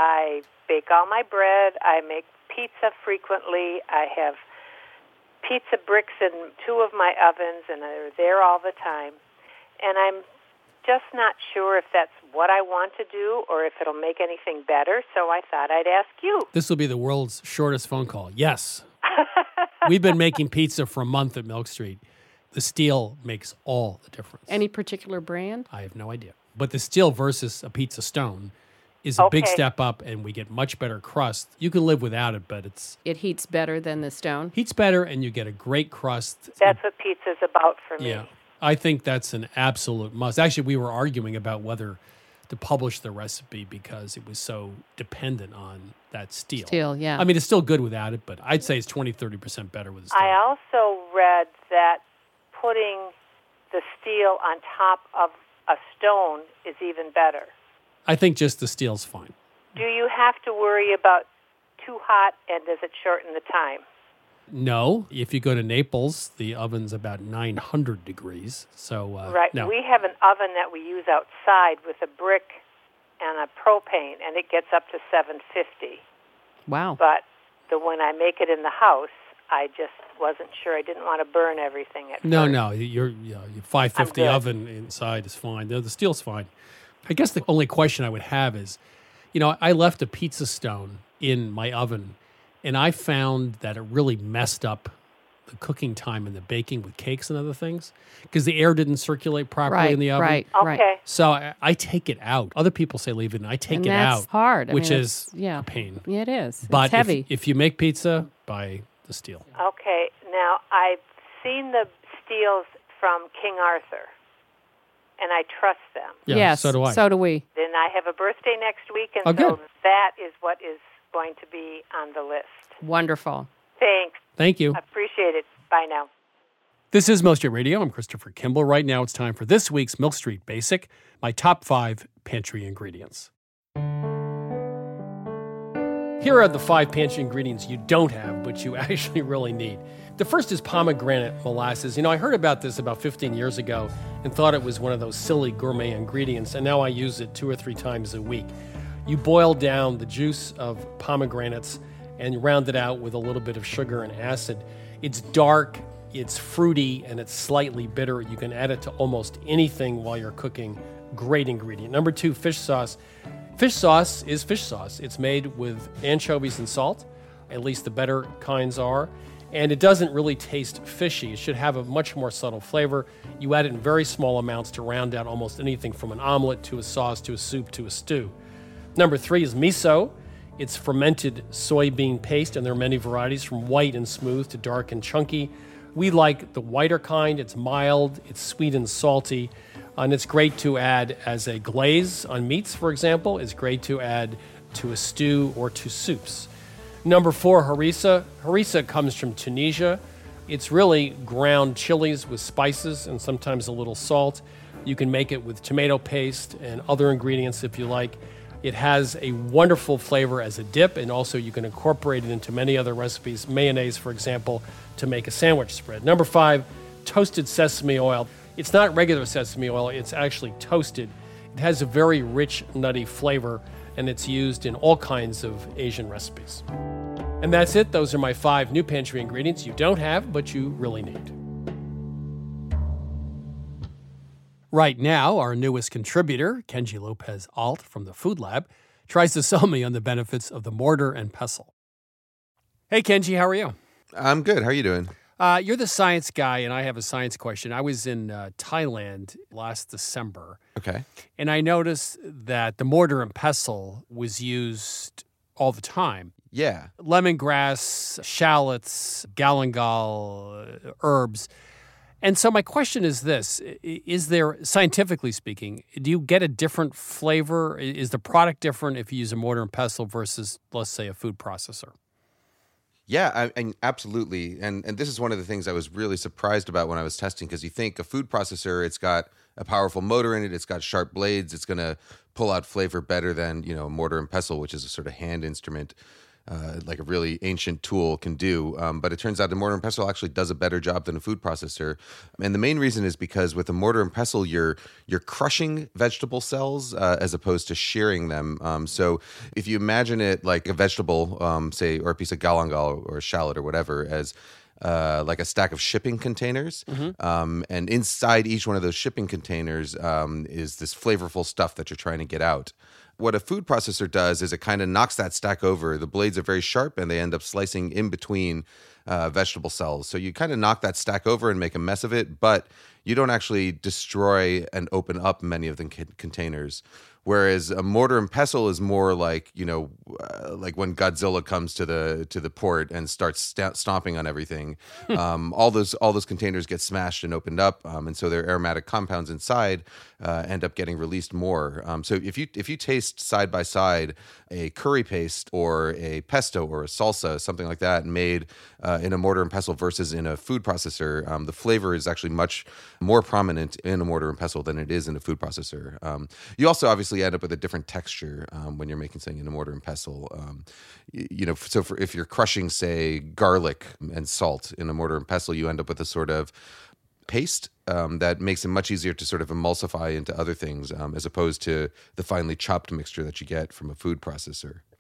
I bake all my bread. I make pizza frequently. I have pizza bricks in two of my ovens, and they're there all the time. And I'm just not sure if that's what I want to do or if it'll make anything better, so I thought I'd ask you. This will be the world's shortest phone call. Yes. We've been making pizza for a month at Milk Street. The steel makes all the difference. Any particular brand? I have no idea. But the steel versus a pizza stone is a big Okay. step up, and we get much better crust. You can live without it, but it's It heats better than the stone. heats better, and you get a great crust. That's what pizza's about for me. Yeah, I think that's an absolute must. Actually, we were arguing about whether to publish the recipe because it was so dependent on that steel. Steel, yeah. I mean, it's still good without it, but I'd say it's twenty, thirty percent better with the steel. I also read that putting the steel on top of a stone is even better. I think just the steel's fine. Do you have to worry about too hot, and does it shorten the time? No, if you go to Naples, the oven's about nine hundred degrees. So, uh, right. no. We have an oven that we use outside with a brick and a propane, and it gets up to seven fifty. Wow. But the when I make it in the house, I just wasn't sure. I didn't want to burn everything at No, first. no, your, your five fifty oven inside is fine. The, the steel's fine. I guess the only question I would have is, you know, I left a pizza stone in my oven, and I found that it really messed up the cooking time and the baking with cakes and other things because the air didn't circulate properly Right, in the oven. right, right. Okay. So I, I take it out. Other people say leave it in. I take And it that's out. hard. I Which mean, is it's- yeah. a pain. Yeah, it is. But it's heavy. If, if you make pizza, buy the steel. Okay. Now, I've seen the steels from King Arthur, and I trust them. Yeah, yes, so do I. So do we. Then I have a birthday next week, and Oh, so good. that is what is going to be on the list. Wonderful. Thanks. Thank you. I appreciate it. Bye now. This is Milk Street Radio. I'm Christopher Kimball. Right now it's time for this week's Milk Street Basic, my top five pantry ingredients. Here are the five pantry ingredients you don't have, but you actually really need. The first is pomegranate molasses. You know, I heard about this about fifteen years ago and thought it was one of those silly gourmet ingredients, and now I use it two or three times a week. You boil down the juice of pomegranates and round it out with a little bit of sugar and acid. It's dark, it's fruity, and it's slightly bitter. You can add it to almost anything while you're cooking. Great ingredient. Number two, fish sauce. Fish sauce is fish sauce. It's made with anchovies and salt. At least the better kinds are. And it doesn't really taste fishy. It should have a much more subtle flavor. You add it in very small amounts to round out almost anything from an omelet to a sauce to a soup to a stew. Number three is miso. It's fermented soybean paste, and there are many varieties from white and smooth to dark and chunky. We like the whiter kind. It's mild, it's sweet and salty, and it's great to add as a glaze on meats, for example. It's great to add to a stew or to soups. Number four, harissa. Harissa comes from Tunisia. It's really ground chilies with spices and sometimes a little salt. You can make it with tomato paste and other ingredients if you like. It has a wonderful flavor as a dip, and also you can incorporate it into many other recipes, mayonnaise, for example, to make a sandwich spread. Number five, toasted sesame oil. It's not regular sesame oil, it's actually toasted. It has a very rich, nutty flavor, and it's used in all kinds of Asian recipes. And that's it. Those are my five new pantry ingredients you don't have, but you really need. Right now, our newest contributor, Kenji Lopez Alt from the Food Lab, tries to sell me on the benefits of the mortar and pestle. Hey, Kenji, how are you? I'm good. How are you doing? Uh, you're the science guy, and I have a science question. I was in uh, Thailand last December. Okay. And I noticed that the mortar and pestle was used all the time. Yeah. Lemongrass, shallots, galangal, herbs. And so my question is this, is there, scientifically speaking, do you get a different flavor? Is the product different if you use a mortar and pestle versus, let's say, a food processor? Yeah, I, and absolutely. And and this is one of the things I was really surprised about when I was testing, because you think a food processor, it's got a powerful motor in it, it's got sharp blades, it's going to pull out flavor better than, you know, mortar and pestle, which is a sort of hand instrument. Uh, like a really ancient tool can do. Um, but it turns out the mortar and pestle actually does a better job than a food processor. And the main reason is because with a mortar and pestle, you're you're crushing vegetable cells uh, as opposed to shearing them. Um, so if you imagine it like a vegetable, um, say, or a piece of galangal or a shallot or whatever, as Uh, like a stack of shipping containers. Mm-hmm. Um, and inside each one of those shipping containers um, is this flavorful stuff that you're trying to get out. What a food processor does is it kind of knocks that stack over. The blades are very sharp, and they end up slicing in between uh, vegetable cells. So you kind of knock that stack over and make a mess of it, but you don't actually destroy and open up many of the c- containers. Whereas a mortar and pestle is more like, you know, uh, like when Godzilla comes to the to the port and starts st- stomping on everything. um, all those all those containers get smashed and opened up, um, and so their aromatic compounds inside uh, end up getting released more. Um, so if you if you taste side by side a curry paste or a pesto or a salsa, something like that, made uh, in a mortar and pestle versus in a food processor, um, the flavor is actually much more prominent in a mortar and pestle than it is in a food processor. Um, you also obviously end up with a different texture um, when you're making something in a mortar and pestle. Um, you, you know, so for, if you're crushing, say, garlic and salt in a mortar and pestle, you end up with a sort of paste um, that makes it much easier to sort of emulsify into other things um, as opposed to the finely chopped mixture that you get from a food processor.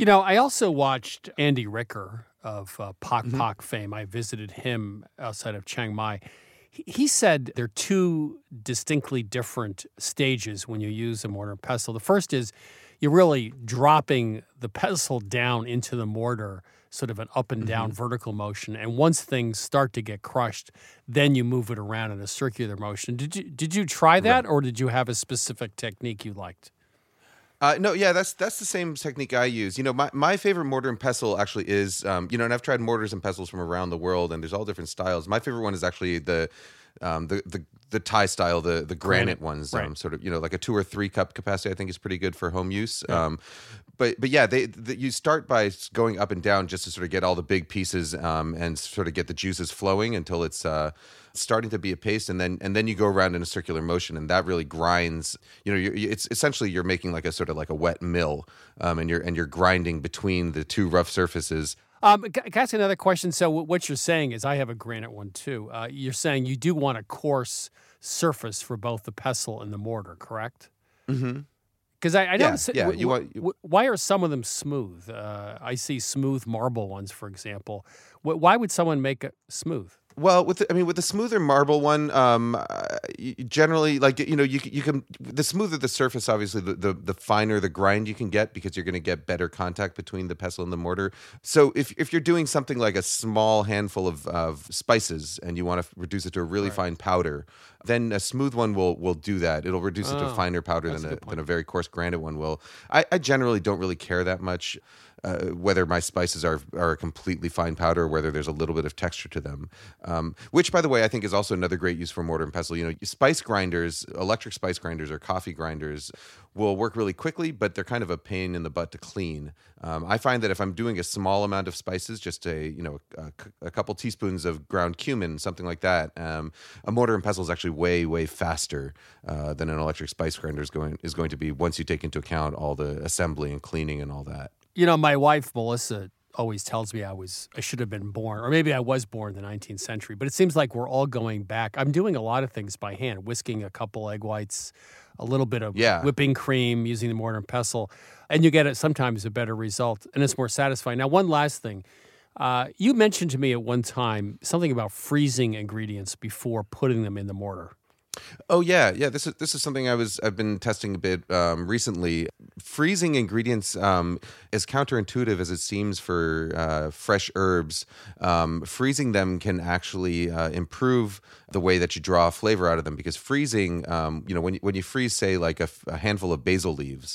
You know, I also watched Andy Ricker of uh, Pok Mm-hmm. Pok fame. I visited him outside of Chiang Mai. He, he said there are two distinctly different stages when you use a mortar and pestle. The first is you're really dropping the pestle down into the mortar, sort of an up and down Mm-hmm. vertical motion. And once things start to get crushed, then you move it around in a circular motion. Did you did you try that, Right. or did you have a specific technique you liked? Uh, no, yeah, that's that's the same technique I use. You know, my, my favorite mortar and pestle actually is, um, you know, and I've tried mortars and pestles from around the world, and there's all different styles. My favorite one is actually the um, the, the the Thai style, the the granite, Granite, ones, right. um, sort of, you know, like a two or three cup capacity. I think is pretty good for home use. Yeah. Um, but but yeah, they, the, you start by going up and down just to sort of get all the big pieces um, and sort of get the juices flowing until it's uh, starting to be a paste, and then and then you go around in a circular motion, and that really grinds. You know, you're, it's essentially you're making like a sort of like a wet mill, um, and you're and you're grinding between the two rough surfaces. Um, can I ask another question? So what you're saying is, I have a granite one too. Uh, you're saying you do want a coarse surface for both the pestle and the mortar, correct? Mm-hmm. Because I, I Yeah, noticed, yeah, w- you want- w- why are some of them smooth? Uh, I see smooth marble ones, for example. Wh- Why would someone make it smooth? Well, with the, I mean, with the smoother marble one, um, uh, you- generally, like you know, you c- you can the smoother the surface, obviously, the, the the finer the grind you can get because you're going to get better contact between the pestle and the mortar. So if if you're doing something like a small handful of, of spices and you want to reduce it to a really Right. fine powder, then a smooth one will will do that. It'll reduce it to Oh, finer powder that's than a a, good than a very coarse granite one will. I, I generally don't really care that much. Uh, whether my spices are are a completely fine powder or whether there's a little bit of texture to them. Um, which, by the way, I think is also another great use for mortar and pestle. You know, spice grinders, electric spice grinders or coffee grinders will work really quickly, but they're kind of a pain in the butt to clean. Um, I find that if I'm doing a small amount of spices, just a you know a, a couple teaspoons of ground cumin, something like that, um, a mortar and pestle is actually way way faster uh, than an electric spice grinder is going is going to be once you take into account all the assembly and cleaning and all that. You know, my wife, Melissa, always tells me I was I should have been born, or maybe I was born in the nineteenth century. But it seems like we're all going back. I'm doing a lot of things by hand, whisking a couple egg whites, a little bit of Yeah. whipping cream, using the mortar and pestle, and you get it sometimes a better result, and it's more satisfying. Now, one last thing. Uh, you mentioned to me at one time something about freezing ingredients before putting them in the mortar. Oh yeah, yeah. This is this is something I was I've been testing a bit um, recently. Freezing ingredients, um, as counterintuitive as it seems for uh, fresh herbs, um, freezing them can actually uh, improve the way that you draw flavor out of them. Because freezing, um, you know, when you, when you freeze, say, like a, a handful of basil leaves,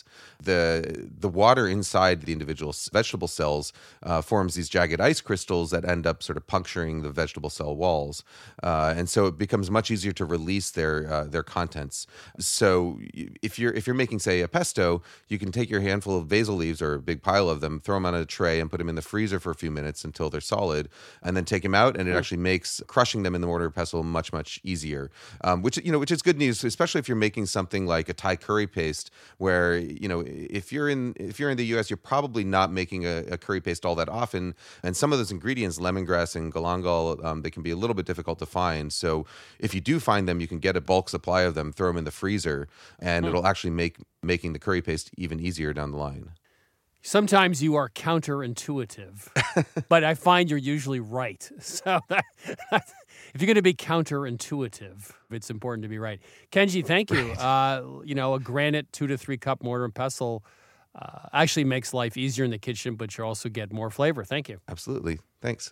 the the water inside the individual s- vegetable cells uh, forms these jagged ice crystals that end up sort of puncturing the vegetable cell walls, uh, and so it becomes much easier to release their uh, their contents. So y- if you're if you're making, say, a pesto, you can take your handful of basil leaves or a big pile of them, throw them on a tray, and put them in the freezer for a few minutes until they're solid, and then take them out. And it actually makes crushing them in the mortar and pestle much much easier. Um, which you know, which is good news, especially if you're making something like a Thai curry paste, where you know if you're in if you're in the U S, you're probably not making a, a curry paste all that often, and some of those ingredients, lemongrass and galangal, um, they can be a little bit difficult to find. So if you do find them, you can get a bulk supply of them, throw them in the freezer, and Hmm. it'll actually make making the curry paste even easier down the line. Sometimes you are counterintuitive, but I find you're usually right. So that, if you're going to be counterintuitive, it's important to be right. Kenji, thank you. Uh, you know, a granite two to three cup mortar and pestle uh, actually makes life easier in the kitchen, but you also get more flavor. Thank you. Absolutely. Thanks.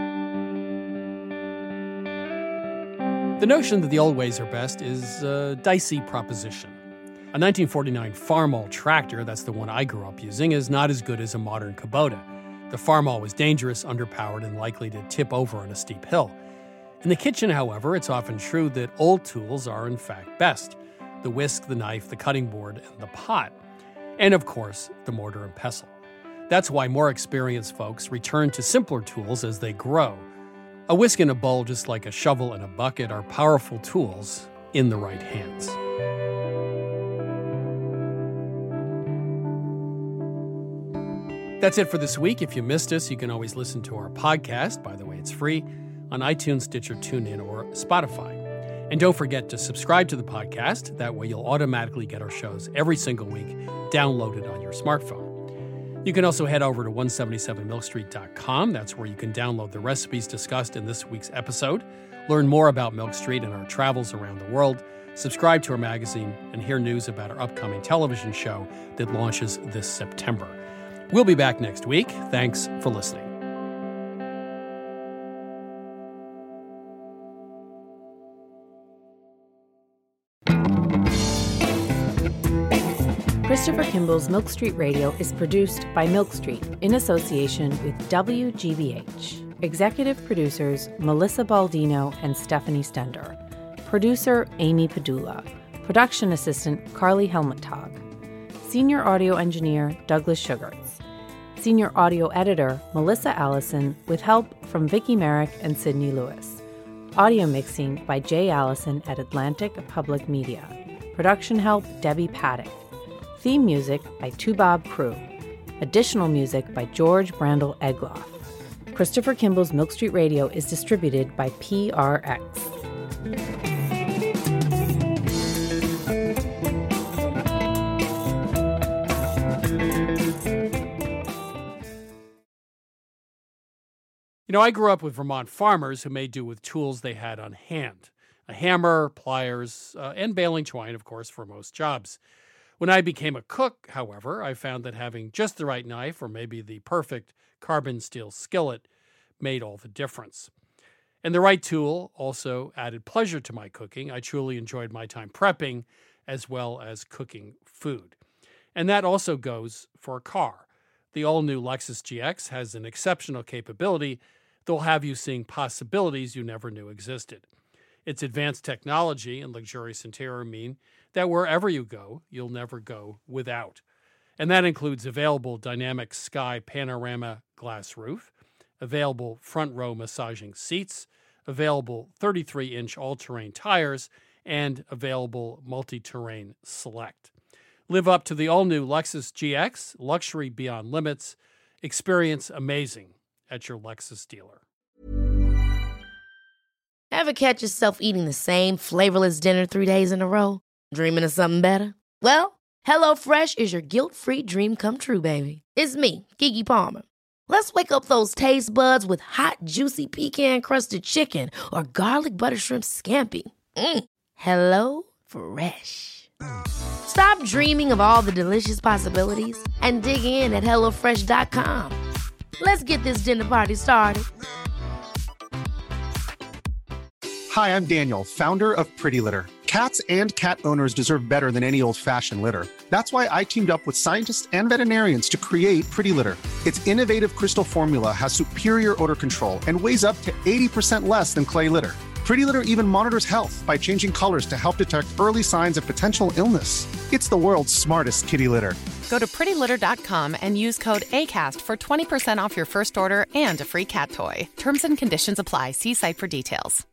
The notion that the old ways are best is a dicey proposition. A nineteen forty-nine Farmall tractor, that's the one I grew up using, is not as good as a modern Kubota. The Farmall was dangerous, underpowered, and likely to tip over on a steep hill. In the kitchen, however, it's often true that old tools are in fact best. The whisk, the knife, the cutting board, and the pot. And of course, the mortar and pestle. That's why more experienced folks return to simpler tools as they grow. A whisk and a bowl, just like a shovel and a bucket, are powerful tools in the right hands. That's it for this week. If you missed us, you can always listen to our podcast. By the way, it's free on iTunes, Stitcher, TuneIn, or Spotify. And don't forget to subscribe to the podcast. That way you'll automatically get our shows every single week downloaded on your smartphone. You can also head over to one seventy-seven milk street dot com. That's where you can download the recipes discussed in this week's episode, learn more about Milk Street and our travels around the world, subscribe to our magazine, and hear news about our upcoming television show that launches this September. We'll be back next week. Thanks for listening. Christopher Kimball's Milk Street Radio is produced by Milk Street in association with W G B H. Executive producers Melissa Baldino and Stephanie Stender. Producer Amy Padula. Production assistant Carly Helmuttag. Senior audio engineer Douglas Sugarts. Senior audio editor Melissa Allison with help from Vicki Merrick and Sydney Lewis. Audio mixing by Jay Allison at Atlantic Public Media. Production help Debbie Paddock. Theme music by Tubob Crew. Additional music by George Brandel Egloff. Christopher Kimball's Milk Street Radio is distributed by P R X. You know, I grew up with Vermont farmers who made do with tools they had on hand. A hammer, pliers, uh, and baling twine, of course, for most jobs. When I became a cook, however, I found that having just the right knife or maybe the perfect carbon steel skillet made all the difference. And the right tool also added pleasure to my cooking. I truly enjoyed my time prepping as well as cooking food. And that also goes for a car. The all-new Lexus G X has an exceptional capability that will have you seeing possibilities you never knew existed. Its advanced technology and luxurious interior mean that wherever you go, you'll never go without. And that includes available dynamic sky panorama glass roof, available front row massaging seats, available thirty-three inch all-terrain tires, and available multi-terrain select. Live up to the all-new Lexus G X, luxury beyond limits. Experience amazing at your Lexus dealer. Ever catch yourself eating the same flavorless dinner three days in a row? Dreaming of something better? Well, HelloFresh is your guilt-free dream come true, baby. It's me, Keke Palmer. Let's wake up those taste buds with hot, juicy pecan-crusted chicken or garlic butter shrimp scampi. Mm. Hello Fresh. Stop dreaming of all the delicious possibilities and dig in at hello fresh dot com. Let's get this dinner party started. Hi, I'm Daniel, founder of Pretty Litter. Cats and cat owners deserve better than any old-fashioned litter. That's why I teamed up with scientists and veterinarians to create Pretty Litter. Its innovative crystal formula has superior odor control and weighs up to eighty percent less than clay litter. Pretty Litter even monitors health by changing colors to help detect early signs of potential illness. It's the world's smartest kitty litter. Go to pretty litter dot com and use code ACAST for twenty percent off your first order and a free cat toy. Terms and conditions apply. See site for details.